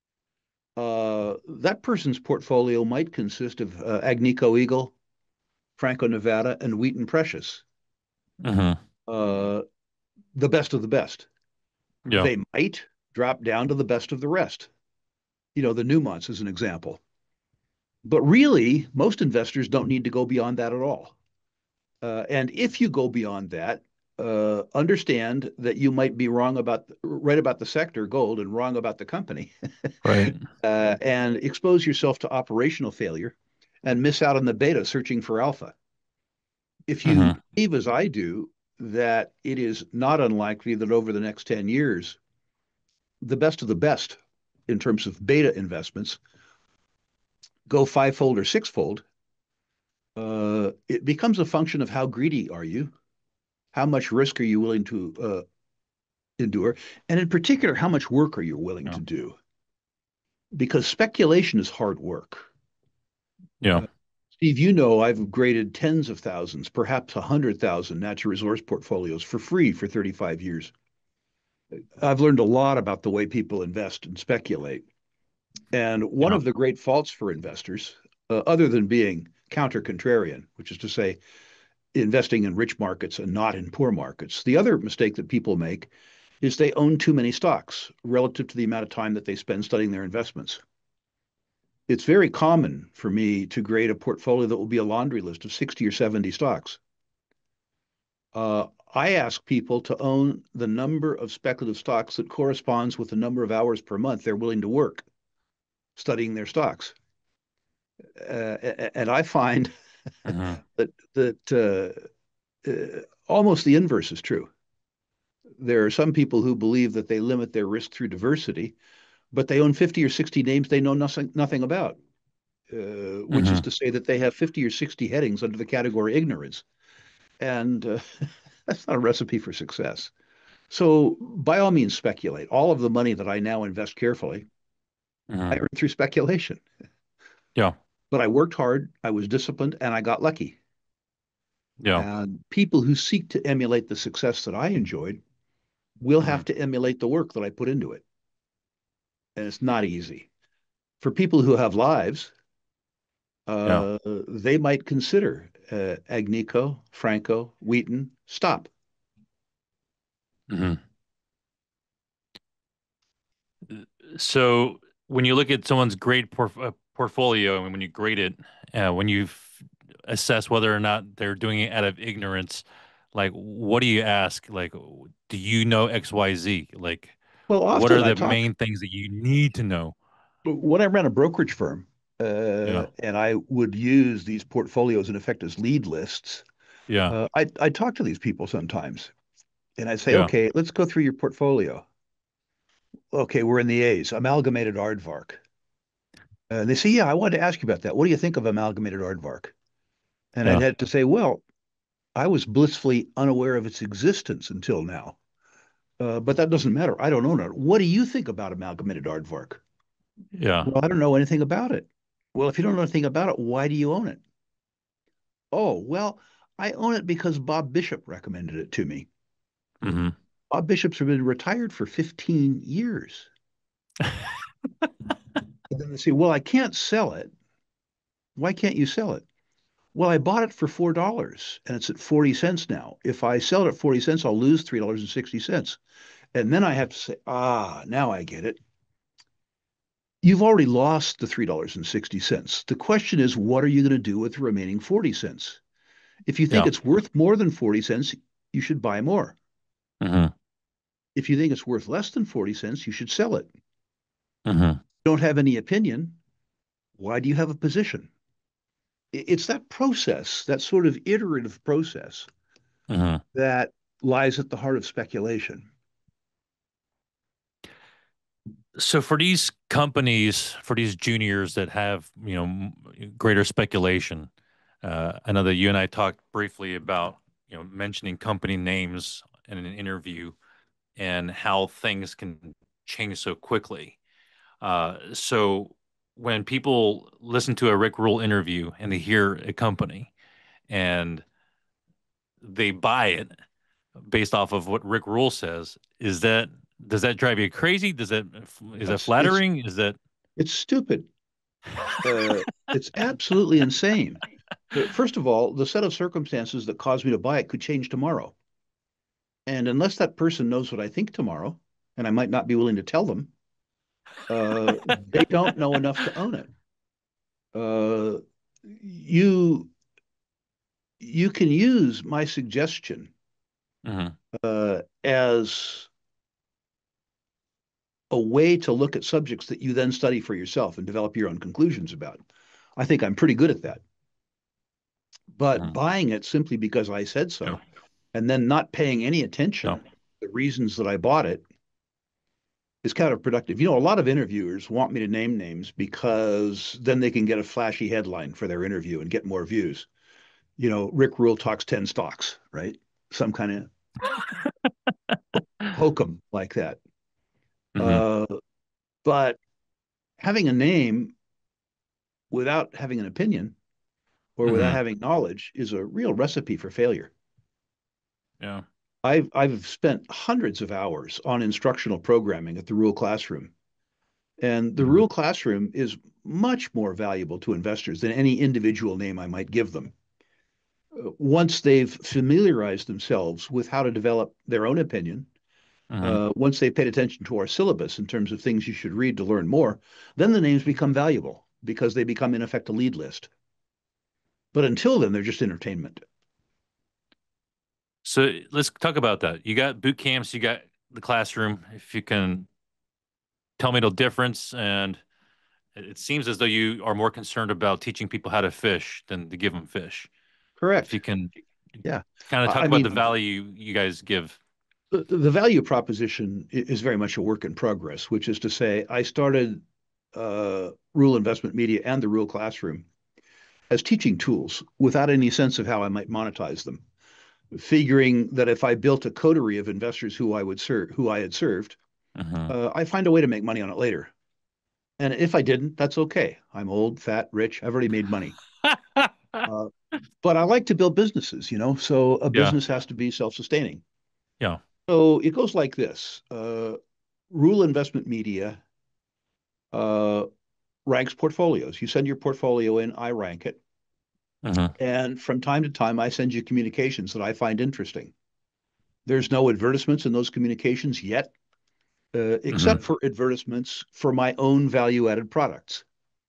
[SPEAKER 1] uh, that person's portfolio might consist of uh, Agnico Eagle, Franco Nevada, and Wheaton Precious,
[SPEAKER 2] Hmm.
[SPEAKER 1] uh, the best of the best.
[SPEAKER 2] Yeah.
[SPEAKER 1] They might drop down to the best of the rest. You know, the Newmonts as an example. But really, most investors don't need to go beyond that at all. Uh, and if you go beyond that, uh, understand that you might be wrong about right about the sector, gold, and wrong about the company,
[SPEAKER 2] Right.
[SPEAKER 1] uh, and expose yourself to operational failure and miss out on the beta searching for alpha. If you
[SPEAKER 2] Hmm.
[SPEAKER 1] believe, as I do, that it is not unlikely that over the next ten years, the best of the best in terms of beta investments go fivefold or sixfold, uh, it becomes a function of how greedy are you, how much risk are you willing to uh, endure, and in particular, how much work are you willing
[SPEAKER 2] Yeah.
[SPEAKER 1] to do? Because speculation is hard work.
[SPEAKER 2] Yeah.
[SPEAKER 1] Uh, Steve, you know I've graded tens of thousands, perhaps a hundred thousand natural resource portfolios for free for thirty-five years. I've learned a lot about the way people invest and speculate. And one
[SPEAKER 2] Yeah.
[SPEAKER 1] of the great faults for investors, uh, other than being counter contrarian, which is to say, investing in rich markets and not in poor markets, the other mistake that people make is they own too many stocks relative to the amount of time that they spend studying their investments. It's very common for me to grade a portfolio that will be a laundry list of sixty or seventy stocks. Uh, I ask people to own the number of speculative stocks that corresponds with the number of hours per month they're willing to work studying their stocks. Uh, and I find
[SPEAKER 2] Hmm.
[SPEAKER 1] that that uh, uh, almost the inverse is true. There are some people who believe that they limit their risk through diversity, but they own fifty or sixty names they know nothing nothing about, uh, which is
[SPEAKER 2] Hmm.
[SPEAKER 1] to say that they have fifty or sixty headings under the category ignorance. And uh, that's not a recipe for success. So, by all means, speculate. All of the money that I now invest carefully, I
[SPEAKER 2] Hmm.
[SPEAKER 1] earned through speculation.
[SPEAKER 2] Yeah.
[SPEAKER 1] But I worked hard, I was disciplined, and I got lucky.
[SPEAKER 2] Yeah.
[SPEAKER 1] And people who seek to emulate the success that I enjoyed will have
[SPEAKER 2] Hmm.
[SPEAKER 1] to emulate the work that I put into it. And it's not easy. For people who have lives,
[SPEAKER 2] Yeah.
[SPEAKER 1] uh, they might consider uh, Agnico, Franco, Wheaton, stop.
[SPEAKER 2] Hmm. So when you look at someone's grade porf uh, portfolio and when you grade it, uh, when you assess whether or not they're doing it out of ignorance, like what do you ask? Like, do you know X Y Z? Like,
[SPEAKER 1] Well,
[SPEAKER 2] what are
[SPEAKER 1] often I
[SPEAKER 2] the
[SPEAKER 1] talk
[SPEAKER 2] main things that you need to know?
[SPEAKER 1] when I ran a brokerage firm,
[SPEAKER 2] Yeah.
[SPEAKER 1] uh, and I would use these portfolios in effect as lead lists.
[SPEAKER 2] Yeah.
[SPEAKER 1] Uh, I I talk to these people sometimes, and I'd say,
[SPEAKER 2] Yeah.
[SPEAKER 1] okay, let's go through your portfolio. Okay, we're in the A's, Amalgamated Aardvark. Uh, and they say, yeah, I wanted to ask you about that. What do you think of Amalgamated Aardvark? And I'd
[SPEAKER 2] Yeah.
[SPEAKER 1] had to say, well, I was blissfully unaware of its existence until now. Uh, but that doesn't matter. I don't own it. What do you think about Amalgamated Aardvark?
[SPEAKER 2] Yeah.
[SPEAKER 1] Well, I don't know anything about it. Well, if you don't know anything about it, why do you own it? Oh, well, I own it because Bob Bishop recommended it to me.
[SPEAKER 2] Hmm.
[SPEAKER 1] Bob Bishop's been retired for fifteen years. And then they say, well, I can't sell it. Why can't you sell it? Well, I bought it for four dollars and it's at forty cents now. If I sell it at forty cents, I'll lose three dollars and sixty cents. And then I have to say, ah, now I get it. You've already lost the three dollars and sixty cents. The question is, what are you going to do with the remaining forty cents? If you think
[SPEAKER 2] Yeah.
[SPEAKER 1] it's worth more than forty cents, you should buy more.
[SPEAKER 2] Hmm.
[SPEAKER 1] If you think it's worth less than forty cents, you should sell it.
[SPEAKER 2] Hmm.
[SPEAKER 1] Don't have any opinion. Why do you have a position? It's that process, that sort of iterative process
[SPEAKER 2] Hmm.
[SPEAKER 1] that lies at the heart of speculation.
[SPEAKER 2] So for these companies, for these juniors that have, you know, m- greater speculation, uh, I know that you and I talked briefly about, you know, mentioning company names in an interview and how things can change so quickly. Uh, so when people listen to a Rick Rule interview and they hear a company and they buy it, based off of what Rick Rule says. Is that does that drive you crazy? Does that is that
[SPEAKER 1] It's it's
[SPEAKER 2] flattering? Is that
[SPEAKER 1] it's stupid. Uh, it's absolutely insane. Uh, First of all, the set of circumstances that caused me to buy it could change tomorrow. And unless that person knows what I think tomorrow, and I might not be willing to tell them, uh, they don't know enough to own it. Uh, you you can use my suggestion
[SPEAKER 2] Mhm,
[SPEAKER 1] uh, as a way to look at subjects that you then study for yourself and develop your own conclusions about. I think I'm pretty good at that. But
[SPEAKER 2] mhm.
[SPEAKER 1] buying it simply because I said
[SPEAKER 2] Yeah,
[SPEAKER 1] so, and then not paying any
[SPEAKER 2] yeah,
[SPEAKER 1] attention to the reasons that I bought it is counterproductive. You know, a lot of interviewers want me to name names because then they can get a flashy headline for their interview and get more views. You know, Rick Rule talks ten stocks, right? Some kind of hokum like that.
[SPEAKER 2] hmm
[SPEAKER 1] Uh, but having a name without having an opinion or without
[SPEAKER 2] hmm
[SPEAKER 1] having knowledge is a real recipe for failure.
[SPEAKER 2] yeah,
[SPEAKER 1] I've I've spent hundreds of hours on instructional programming at the Rule Classroom, and the
[SPEAKER 2] hmm
[SPEAKER 1] Rule Classroom is much more valuable to investors than any individual name I might give them. Uh, Once they've familiarized themselves with how to develop their own opinion,
[SPEAKER 2] hmm
[SPEAKER 1] uh, once they've paid attention to our syllabus in terms of things you should read to learn more, then the names become valuable because they become, in effect, a lead list. But until then, they're just entertainment.
[SPEAKER 2] So let's talk about that. You got boot camps, you got the classroom. If you can tell me the difference, and it seems as though you are more concerned about teaching people how to fish than to give them fish. If you
[SPEAKER 1] Correct.
[SPEAKER 2] can
[SPEAKER 1] Yeah.
[SPEAKER 2] kind of
[SPEAKER 1] I
[SPEAKER 2] talk about the
[SPEAKER 1] mean,
[SPEAKER 2] value you guys give.
[SPEAKER 1] the, the value proposition is very much a work in progress, which is to say, I started uh, Rule Investment Media and the Rule Classroom as teaching tools without any sense of how I might monetize them, figuring that if I built a coterie of investors who I would serve, who I had served,
[SPEAKER 2] Hmm
[SPEAKER 1] uh, I find a way to make money on it later. And if I didn't, that's okay. I'm old, fat, rich. I've already made money. Uh, but I like to build businesses, you know, so a
[SPEAKER 2] Yeah,
[SPEAKER 1] business has to be self-sustaining.
[SPEAKER 2] yeah.
[SPEAKER 1] So it goes like this. Uh, Rule Investment Media uh, ranks portfolios. You send your portfolio in, I rank it.
[SPEAKER 2] hmm
[SPEAKER 1] And from time to time, I send you communications that I find interesting. There's no advertisements in those communications yet, uh, except
[SPEAKER 2] hmm
[SPEAKER 1] for advertisements for my own value added products,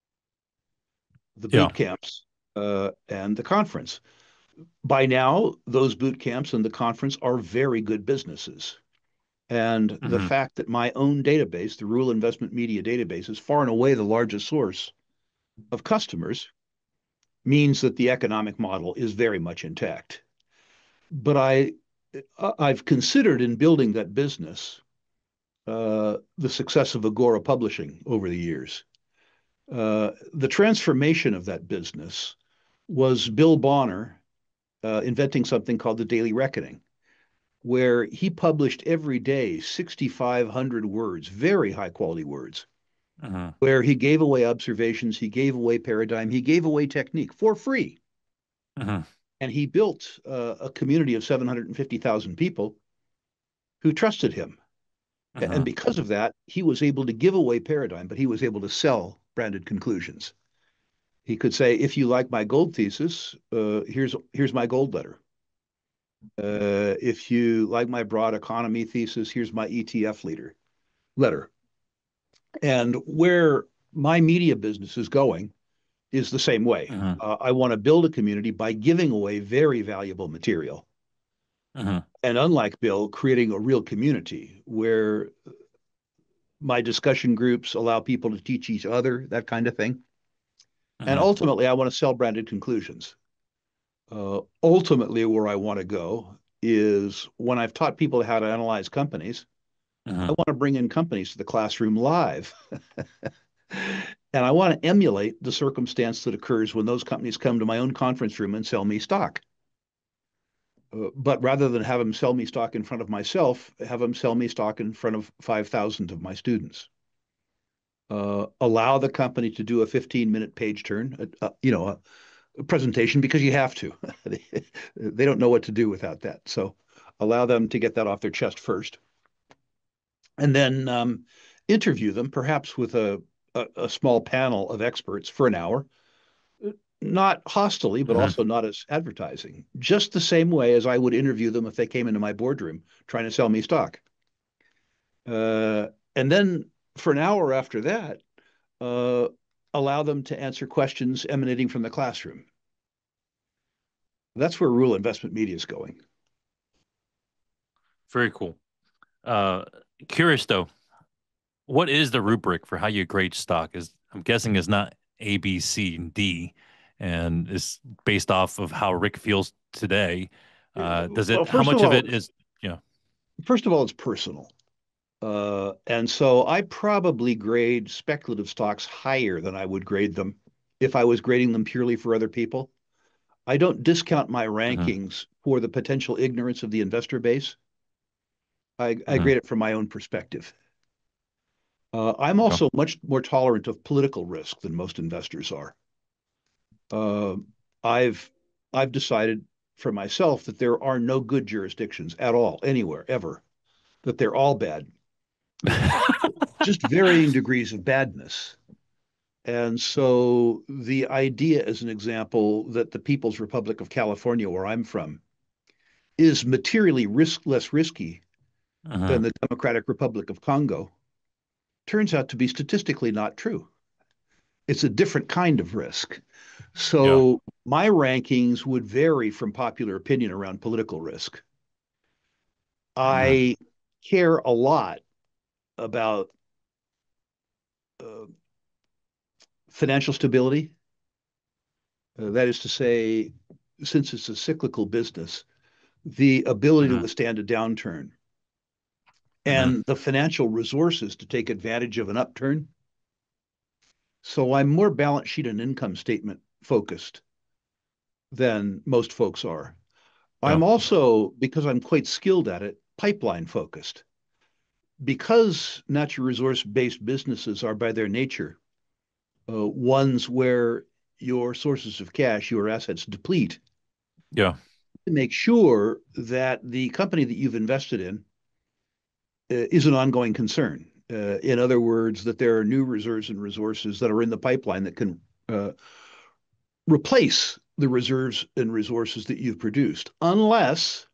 [SPEAKER 1] the
[SPEAKER 2] Yeah.
[SPEAKER 1] boot camps uh, and the conference. By now, those boot camps and the conference are very good businesses. And the
[SPEAKER 2] hmm
[SPEAKER 1] fact that my own database, the Rule Investment Media database, is far and away the largest source of customers means that the economic model is very much intact. But I, I've considered in building that business uh, the success of Agora Publishing over the years. Uh, the transformation of that business was Bill Bonner uh, inventing something called the Daily Reckoning, where he published every day six thousand five hundred words, very high quality words,
[SPEAKER 2] hmm
[SPEAKER 1] where he gave away observations, he gave away paradigm, he gave away technique for free.
[SPEAKER 2] hmm
[SPEAKER 1] And he built uh, a community of seven hundred fifty thousand people who trusted him. And
[SPEAKER 2] hmm
[SPEAKER 1] because of that, he was able to give away paradigm, but he was able to sell branded conclusions. He could say, if you like my gold thesis, uh, here's here's my gold letter. Uh, if you like my broad economy thesis, here's my E T F leader letter. And where my media business is going is the same way.
[SPEAKER 2] hmm
[SPEAKER 1] Uh, I want to build a community by giving away very valuable material.
[SPEAKER 2] hmm
[SPEAKER 1] And unlike Bill, creating a real community where my discussion groups allow people to teach each other, that kind of thing. And
[SPEAKER 2] hmm
[SPEAKER 1] ultimately, I want to sell branded conclusions. Uh, ultimately, where I want to go is when I've taught people how to analyze companies, I
[SPEAKER 2] hmm
[SPEAKER 1] want to bring in companies to the classroom live. And I want to emulate the circumstance that occurs when those companies come to my own conference room and sell me stock. Uh, but rather than have them sell me stock in front of myself, have them sell me stock in front of five thousand of my students. Uh, allow the company to do a fifteen minute page turn, uh, you know, a, a presentation because you have to. they, they don't know what to do without that. So allow them to get that off their chest first, and then um, interview them, perhaps with a, a, a small panel of experts for an hour, not hostilely, but
[SPEAKER 2] Hmm.
[SPEAKER 1] also not as advertising, just the same way as I would interview them if they came into my boardroom trying to sell me stock. Uh, and then for an hour after that, uh, allow them to answer questions emanating from the classroom. That's where rural investment media is going.
[SPEAKER 2] Very cool. Uh, Curious though, what is the rubric for how you grade stock? Is I'm guessing is not A, B, C, and D, and is based off of how Rick feels today. Uh, does
[SPEAKER 1] Well,
[SPEAKER 2] it? How
[SPEAKER 1] first of
[SPEAKER 2] much of
[SPEAKER 1] all,
[SPEAKER 2] it is? You know.
[SPEAKER 1] first of all, it's personal. Uh, and so I probably grade speculative stocks higher than I would grade them if I was grading them purely for other people. I don't discount my
[SPEAKER 2] Hmm.
[SPEAKER 1] rankings for the potential ignorance of the investor base. I, I
[SPEAKER 2] Hmm.
[SPEAKER 1] grade it from my own perspective. Uh, I'm
[SPEAKER 2] Okay.
[SPEAKER 1] also much more tolerant of political risk than most investors are. Uh, I've I've decided for myself that there are no good jurisdictions at all, anywhere, ever, that they're all bad, with just varying degrees of badness. And so the idea, as an example, that the People's Republic of California, where I'm from, is materially risk less risky than
[SPEAKER 2] Hmm.
[SPEAKER 1] the Democratic Republic of Congo turns out to be statistically not true. It's a different kind of risk.
[SPEAKER 2] Yeah.
[SPEAKER 1] So my rankings would vary from popular opinion around political risk.
[SPEAKER 2] Hmm.
[SPEAKER 1] I care a lot about uh, financial stability. Uh, that is to say, since it's a cyclical business, the ability to
[SPEAKER 2] Hmm.
[SPEAKER 1] withstand a downturn
[SPEAKER 2] Hmm.
[SPEAKER 1] and the financial resources to take advantage of an upturn. So I'm more balance sheet and income statement focused than most folks are.
[SPEAKER 2] Yeah.
[SPEAKER 1] I'm also, because I'm quite skilled at it, pipeline focused. Because natural resource based businesses are by their nature uh, ones where your sources of cash, your assets deplete,
[SPEAKER 2] Yeah.
[SPEAKER 1] to make sure that the company that you've invested in uh, is an ongoing concern. Uh, in other words, that there are new reserves and resources that are in the pipeline that can uh, replace the reserves and resources that you've produced, unless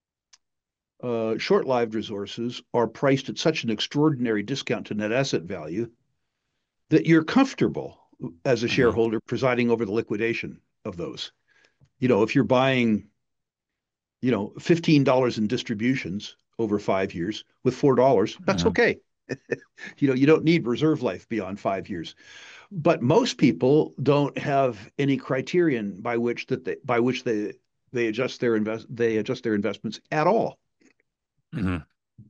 [SPEAKER 1] uh, short-lived resources are priced at such an extraordinary discount to net asset value that you're comfortable as a
[SPEAKER 2] Hmm.
[SPEAKER 1] shareholder presiding over the liquidation of those. You know, if you're buying, you know, fifteen dollars in distributions over five years with four dollars, that's
[SPEAKER 2] Hmm.
[SPEAKER 1] okay. You know, you don't need reserve life beyond five years. But most people don't have any criterion by which that they by which they they adjust their invest they adjust their investments at all.
[SPEAKER 2] Hmm.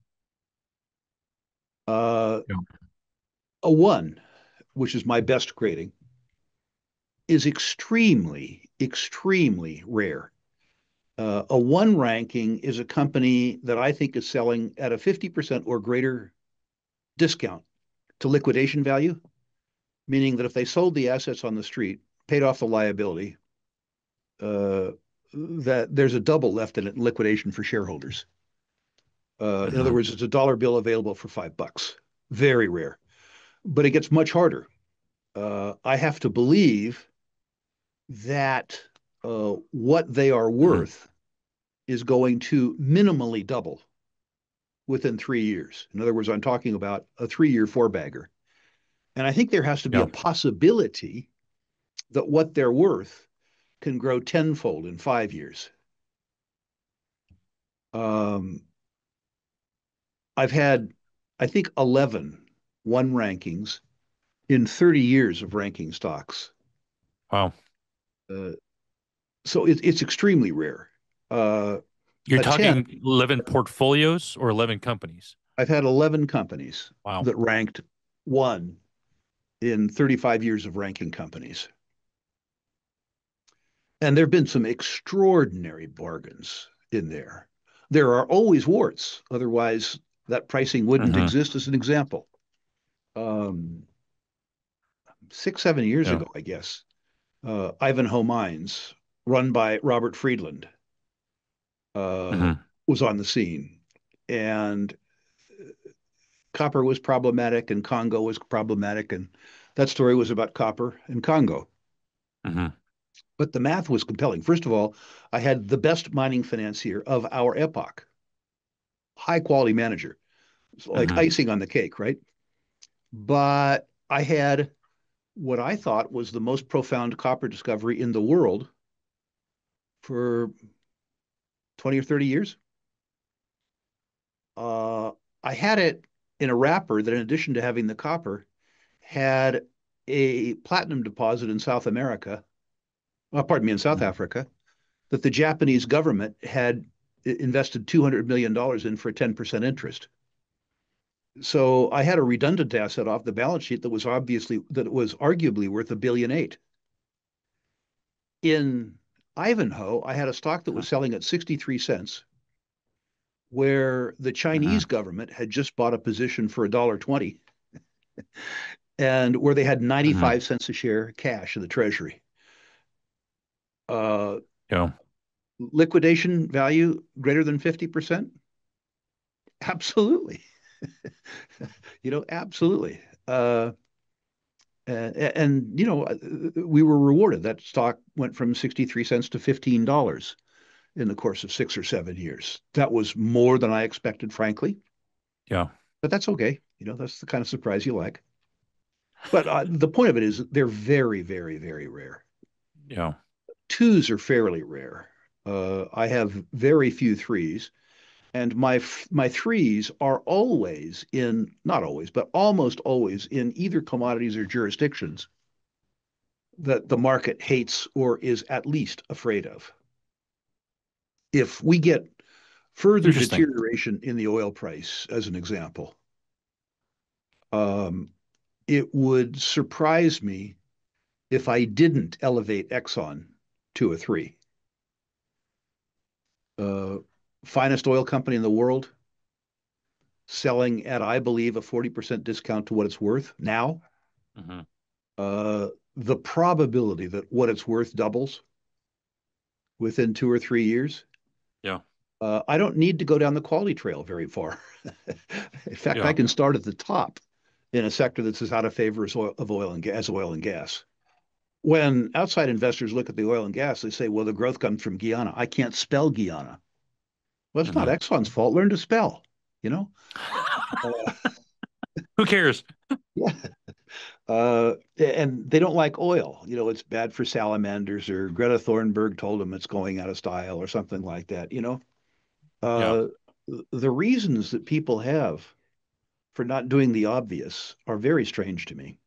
[SPEAKER 1] Uh,
[SPEAKER 2] Yeah.
[SPEAKER 1] a one, which is my best grading, is extremely, extremely rare. Uh, a one ranking is a company that I think is selling at a fifty percent or greater discount to liquidation value, meaning that if they sold the assets on the street, paid off the liability, uh, that there's a double left in it in liquidation for shareholders. Uh, in other
[SPEAKER 2] Hmm.
[SPEAKER 1] words, it's a dollar bill available for five bucks. Very rare, but it gets much harder. Uh, I have to believe that uh, what they are
[SPEAKER 2] Hmm.
[SPEAKER 1] worth is going to minimally double within three years. In other words, I'm talking about a three year four bagger. And I think there has to be a
[SPEAKER 2] Yeah.
[SPEAKER 1] possibility that what they're worth can grow tenfold in five years. Um, I've had, I think, eleven one rankings in thirty years of ranking stocks.
[SPEAKER 2] Wow.
[SPEAKER 1] Uh, so it, it's extremely rare. Uh,
[SPEAKER 2] You're
[SPEAKER 1] a ten,
[SPEAKER 2] talking eleven portfolios or eleven companies?
[SPEAKER 1] I've had eleven companies
[SPEAKER 2] Wow.
[SPEAKER 1] that ranked one in thirty-five years of ranking companies. And there have been some extraordinary bargains in there. There are always warts. Otherwise, that pricing wouldn't
[SPEAKER 2] Hmm.
[SPEAKER 1] exist as an example. Um, six, seven years
[SPEAKER 2] Yeah.
[SPEAKER 1] ago, I guess, uh, Ivanhoe Mines, run by Robert Friedland, uh,
[SPEAKER 2] Hmm.
[SPEAKER 1] was on the scene, and copper was problematic, and Congo was problematic, and that story was about copper and Congo.
[SPEAKER 2] Hmm.
[SPEAKER 1] But the math was compelling. First of all, I had the best mining financier of our epoch, high quality manager, it's like
[SPEAKER 2] Hmm.
[SPEAKER 1] icing on the cake, right? But I had what I thought was the most profound copper discovery in the world for twenty or thirty years. Uh, I had it in a wrapper that, in addition to having the copper, had a platinum deposit in South America, uh, pardon me, in South Africa, that the Japanese government had invested two hundred million dollars in for a ten percent interest. So I had a redundant asset off the balance sheet that was obviously that was arguably worth a billion eight. In Ivanhoe, I had a stock that was selling at sixty-three cents, where the
[SPEAKER 2] Hmm.
[SPEAKER 1] Chinese government had just bought a position for a dollar twenty, and where they had
[SPEAKER 2] Hmm.
[SPEAKER 1] ninety-five cents a share cash in the treasury. Uh,
[SPEAKER 2] Yeah.
[SPEAKER 1] Liquidation value greater than fifty percent? Absolutely. You know, absolutely. Uh, and, and, you know, uh, we were rewarded. That stock went from sixty-three cents to fifteen dollars in the course of six or seven years. That was more than I expected, frankly,
[SPEAKER 2] Yeah.
[SPEAKER 1] but that's okay. You know, that's the kind of surprise you like. But uh, the point of it is they're very, very, very rare.
[SPEAKER 2] Yeah.
[SPEAKER 1] Twos are fairly rare. Uh, I have very few threes, and my my threes are always in, not always, but almost always in either commodities or jurisdictions that the market hates or is at least afraid of. If we get further
[SPEAKER 2] Interesting.
[SPEAKER 1] deterioration in the oil price, as an example, um, it would surprise me if I didn't elevate Exxon to a three. Uh, Finest oil company in the world, selling at, I believe, a forty percent discount to what it's worth now.
[SPEAKER 2] Hmm.
[SPEAKER 1] Uh, the probability that what it's worth doubles within two or three years,
[SPEAKER 2] Yeah.
[SPEAKER 1] uh, I don't need to go down the quality trail very far. In fact, I
[SPEAKER 2] Yeah.
[SPEAKER 1] can start at the top in a sector that's as out of favor as oil, of oil and gas, oil and gas. When outside investors look at the oil and gas, they say, well, the growth comes from Guyana. I can't spell Guyana. Well, it's not
[SPEAKER 2] Hmm.
[SPEAKER 1] Exxon's fault. Learn to spell, you know? Uh,
[SPEAKER 2] Who cares?
[SPEAKER 1] yeah. Uh, and they don't like oil. You know, it's bad for salamanders, or Greta Thunberg told them it's going out of style or something like that, you know?
[SPEAKER 2] Yeah.
[SPEAKER 1] Uh, the reasons that people have for not doing the obvious are very strange to me.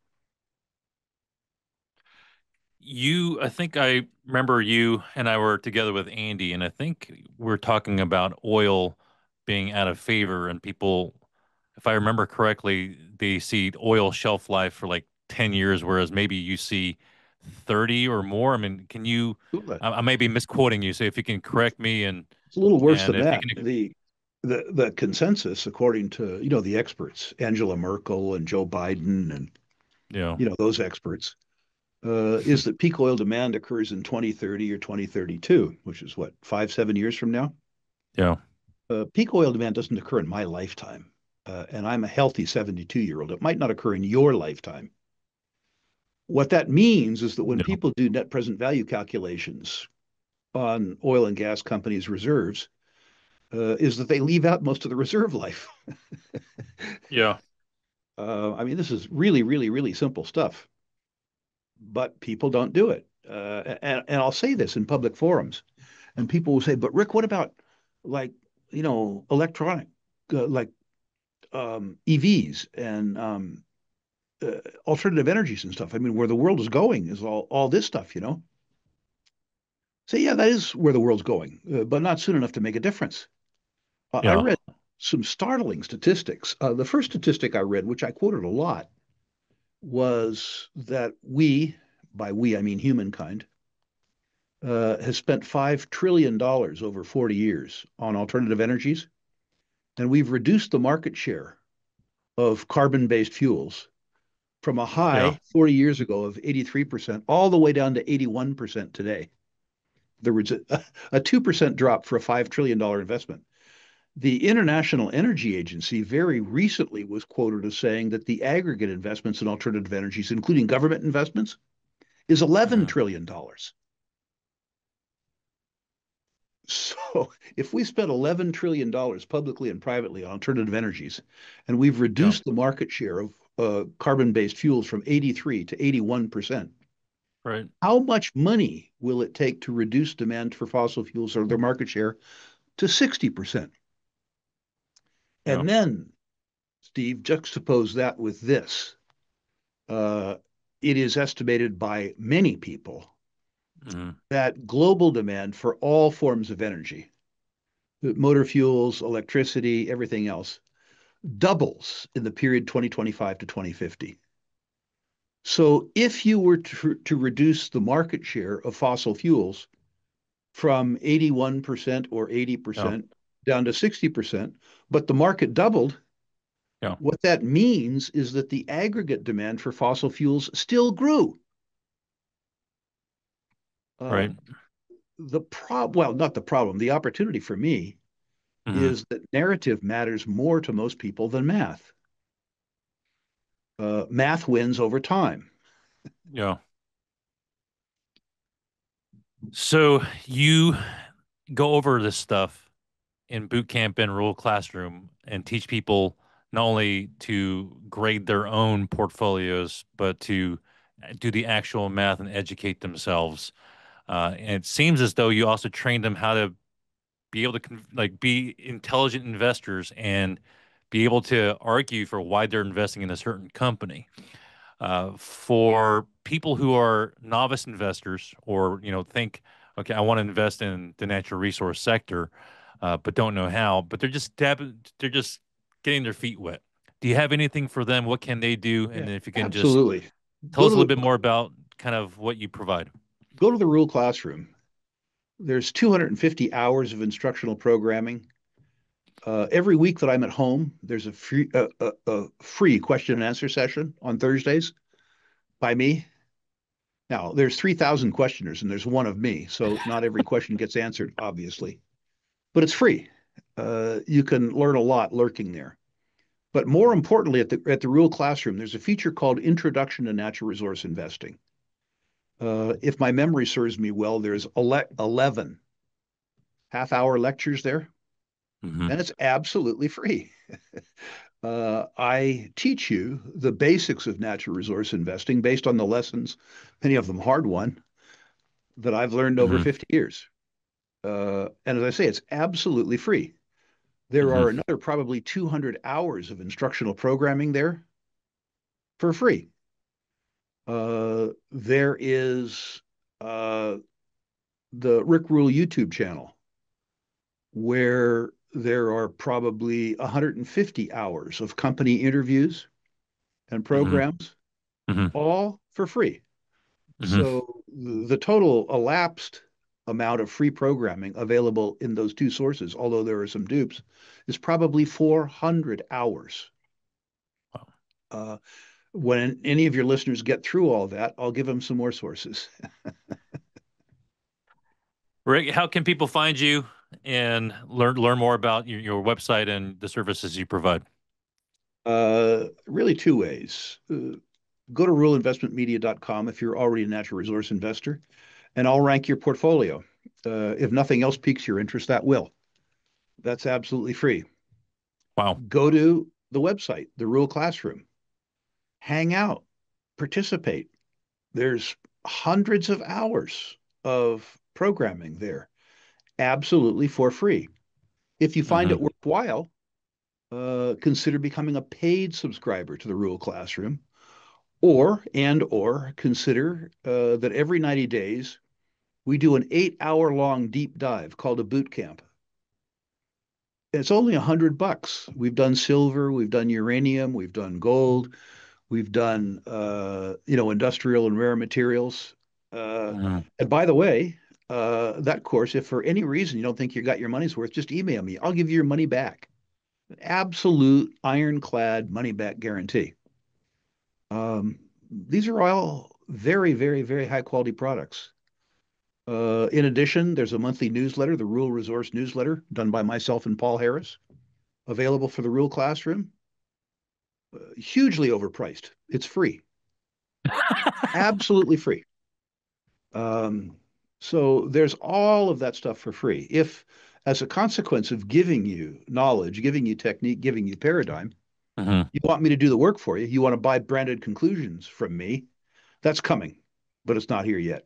[SPEAKER 2] You, I think I remember you and I were together with Andy, and I think we're talking about oil being out of favor, and people, if I remember correctly, they see oil shelf life for like ten years, whereas maybe you see thirty or more. I mean, can you, I, I may be misquoting you, so if you can correct me and
[SPEAKER 1] It's a little worse
[SPEAKER 2] and
[SPEAKER 1] than
[SPEAKER 2] if you
[SPEAKER 1] that.
[SPEAKER 2] can,
[SPEAKER 1] The the the consensus, according to, you know, the experts, Angela Merkel and Joe Biden and,
[SPEAKER 2] you know,
[SPEAKER 1] you know, those experts, uh, is that peak oil demand occurs in twenty thirty or twenty thirty-two, which is what, five, seven years from now?
[SPEAKER 2] yeah,
[SPEAKER 1] Uh, peak oil demand doesn't occur in my lifetime. Uh, and I'm a healthy seventy-two year old. It might not occur in your lifetime. What that means is that when
[SPEAKER 2] no,
[SPEAKER 1] people do net present value calculations on oil and gas companies' reserves, uh, is that they leave out most of the reserve life.
[SPEAKER 2] yeah,
[SPEAKER 1] Uh, I mean, this is really, really, really simple stuff, but people don't do it. Uh, and, and I'll say this in public forums, and people will say, but Rick, what about, like, you know, electronic, uh, like um, E Vs and um, uh, alternative energies and stuff? I mean, where the world is going is all, all this stuff, you know? So, yeah, that is where the world's going, uh, but not soon enough to make a difference. Uh, I
[SPEAKER 2] yeah,
[SPEAKER 1] read some startling statistics. Uh, the first statistic I read, which I quoted a lot, was that we, by we, I mean humankind, uh, has spent five trillion dollars over forty years on alternative energies. And we've reduced the market share of carbon based fuels from a
[SPEAKER 2] yeah,
[SPEAKER 1] high forty years ago of eighty-three percent all the way down to eighty-one percent today. There was a, a two percent drop for a five trillion dollars investment. The International Energy Agency very recently was quoted as saying that the aggregate investments in alternative energies, including government investments, is eleven
[SPEAKER 2] Hmm.
[SPEAKER 1] trillion dollars. So if we spent eleven trillion dollars publicly and privately on alternative energies, and we've
[SPEAKER 2] Yeah.
[SPEAKER 1] reduced the market share of uh, carbon-based fuels from eighty-three to eighty-one percent,
[SPEAKER 2] Right.
[SPEAKER 1] how much money will it take to reduce demand for fossil fuels or their market share to sixty percent?
[SPEAKER 2] Yeah.
[SPEAKER 1] And then, Steve, juxtapose that with this. Uh, it is estimated by many people
[SPEAKER 2] Hmm.
[SPEAKER 1] that global demand for all forms of energy, motor fuels, electricity, everything else, doubles in the period twenty twenty-five to twenty fifty. So if you were to, to reduce the market share of fossil fuels from eighty-one percent or
[SPEAKER 2] Yeah.
[SPEAKER 1] eighty percent down to sixty percent, but the market doubled,
[SPEAKER 2] Yeah.
[SPEAKER 1] what that means is that the aggregate demand for fossil fuels still grew. Uh,
[SPEAKER 2] Right.
[SPEAKER 1] the problem, well, not the problem, the opportunity for me
[SPEAKER 2] Hmm.
[SPEAKER 1] is that narrative matters more to most people than math. Uh, math wins over time.
[SPEAKER 2] Yeah. So you go over this stuff in boot camp and rural classroom and teach people not only to grade their own portfolios, but to do the actual math and educate themselves. Uh, and it seems as though you also train them how to be able to con- like be intelligent investors and be able to argue for why they're investing in a certain company. Uh, for people who are novice investors or you know think, okay, I want to invest in the natural resource sector, uh, but don't know how, but they're just dabbing, they're just getting their feet wet. Do you have anything for them? What can they do? And
[SPEAKER 1] Yeah,
[SPEAKER 2] then if you can just
[SPEAKER 1] absolutely.
[SPEAKER 2] tell
[SPEAKER 1] Go
[SPEAKER 2] us
[SPEAKER 1] to
[SPEAKER 2] a little
[SPEAKER 1] the
[SPEAKER 2] bit more about kind of what you provide.
[SPEAKER 1] go to the rural classroom. There's two hundred fifty hours of instructional programming. Uh, every week that I'm at home, there's a free a, a, a free question and answer session on Thursdays by me. Now, there's three thousand questioners and there's one of me, so not every question gets answered, obviously, but it's free. Uh, you can learn a lot lurking there. But more importantly, at the at the rural classroom, there's a feature called Introduction to Natural Resource Investing. Uh, if my memory serves me well, there's eleven half hour lectures there,
[SPEAKER 2] Hmm.
[SPEAKER 1] and it's absolutely free. Uh, I teach you the basics of natural resource investing based on the lessons, many of them hard won, that I've learned over
[SPEAKER 2] Hmm.
[SPEAKER 1] fifty years. Uh, and as I say, it's absolutely free. There
[SPEAKER 2] Hmm.
[SPEAKER 1] are another probably two hundred hours of instructional programming there for free. Uh, there is uh, the Rick Rule YouTube channel where there are probably one hundred fifty hours of company interviews and
[SPEAKER 2] Hmm.
[SPEAKER 1] programs,
[SPEAKER 2] Hmm.
[SPEAKER 1] all for free.
[SPEAKER 2] Hmm.
[SPEAKER 1] So the total elapsed amount of free programming available in those two sources, although there are some dupes, is probably four hundred hours.
[SPEAKER 2] Wow.
[SPEAKER 1] Uh, when any of your listeners get through all that, I'll give them some more sources.
[SPEAKER 2] Rick, how can people find you and learn learn more about your, your website and the services you provide?
[SPEAKER 1] Uh, really, two ways. Uh, go to rural investment media dot com if you're already a natural resource investor, and I'll rank your portfolio. Uh, if nothing else piques your interest, that will. That's absolutely free.
[SPEAKER 2] Wow.
[SPEAKER 1] Go to the website, the Rural Classroom, hang out, participate. There's hundreds of hours of programming there, absolutely for free. If you find
[SPEAKER 2] Hmm.
[SPEAKER 1] it worthwhile, uh, consider becoming a paid subscriber to the Rural Classroom, or and or consider uh, that every ninety days we do an eight hour long deep dive called a boot camp. It's only a hundred bucks. We've done silver, we've done uranium, we've done gold, we've done uh, you know industrial and rare materials. Uh,
[SPEAKER 2] Hmm.
[SPEAKER 1] and by the way, uh, that course, if for any reason you don't think you got your money's worth, just email me. I'll give you your money back. Absolute ironclad money back guarantee. Um, these are all very, very, very high quality products. Uh, in addition, there's a monthly newsletter, the Rural Resource Newsletter, done by myself and Paul Harris, available for the Rural Classroom. Uh, hugely overpriced. It's free, absolutely free. Um, so there's all of that stuff for free. If, as a consequence of giving you knowledge, giving you technique, giving you paradigm,
[SPEAKER 2] Mhm.
[SPEAKER 1] you want me to do the work for you, you want to buy branded conclusions from me, that's coming, but it's not here yet.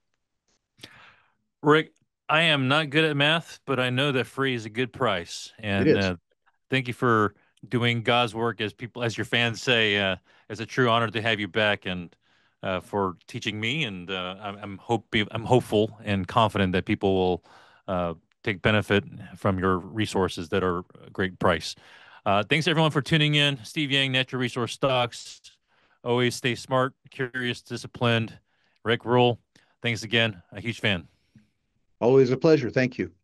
[SPEAKER 2] Rick, I am not good at math, but I know that free is a good price.
[SPEAKER 1] It
[SPEAKER 2] And
[SPEAKER 1] is.
[SPEAKER 2] uh, thank you for doing God's work, as people, as your fans say. Uh, it's a true honor to have you back, and uh, for teaching me. And uh, I'm, I'm hope I'm hopeful and confident that people will uh, take benefit from your resources that are a great price. Uh, thanks everyone for tuning in. Steve Yang, Natural Resource Stocks. Always stay smart, curious, disciplined. Rick Rule, thanks again. A huge fan.
[SPEAKER 1] Always a pleasure. Thank you.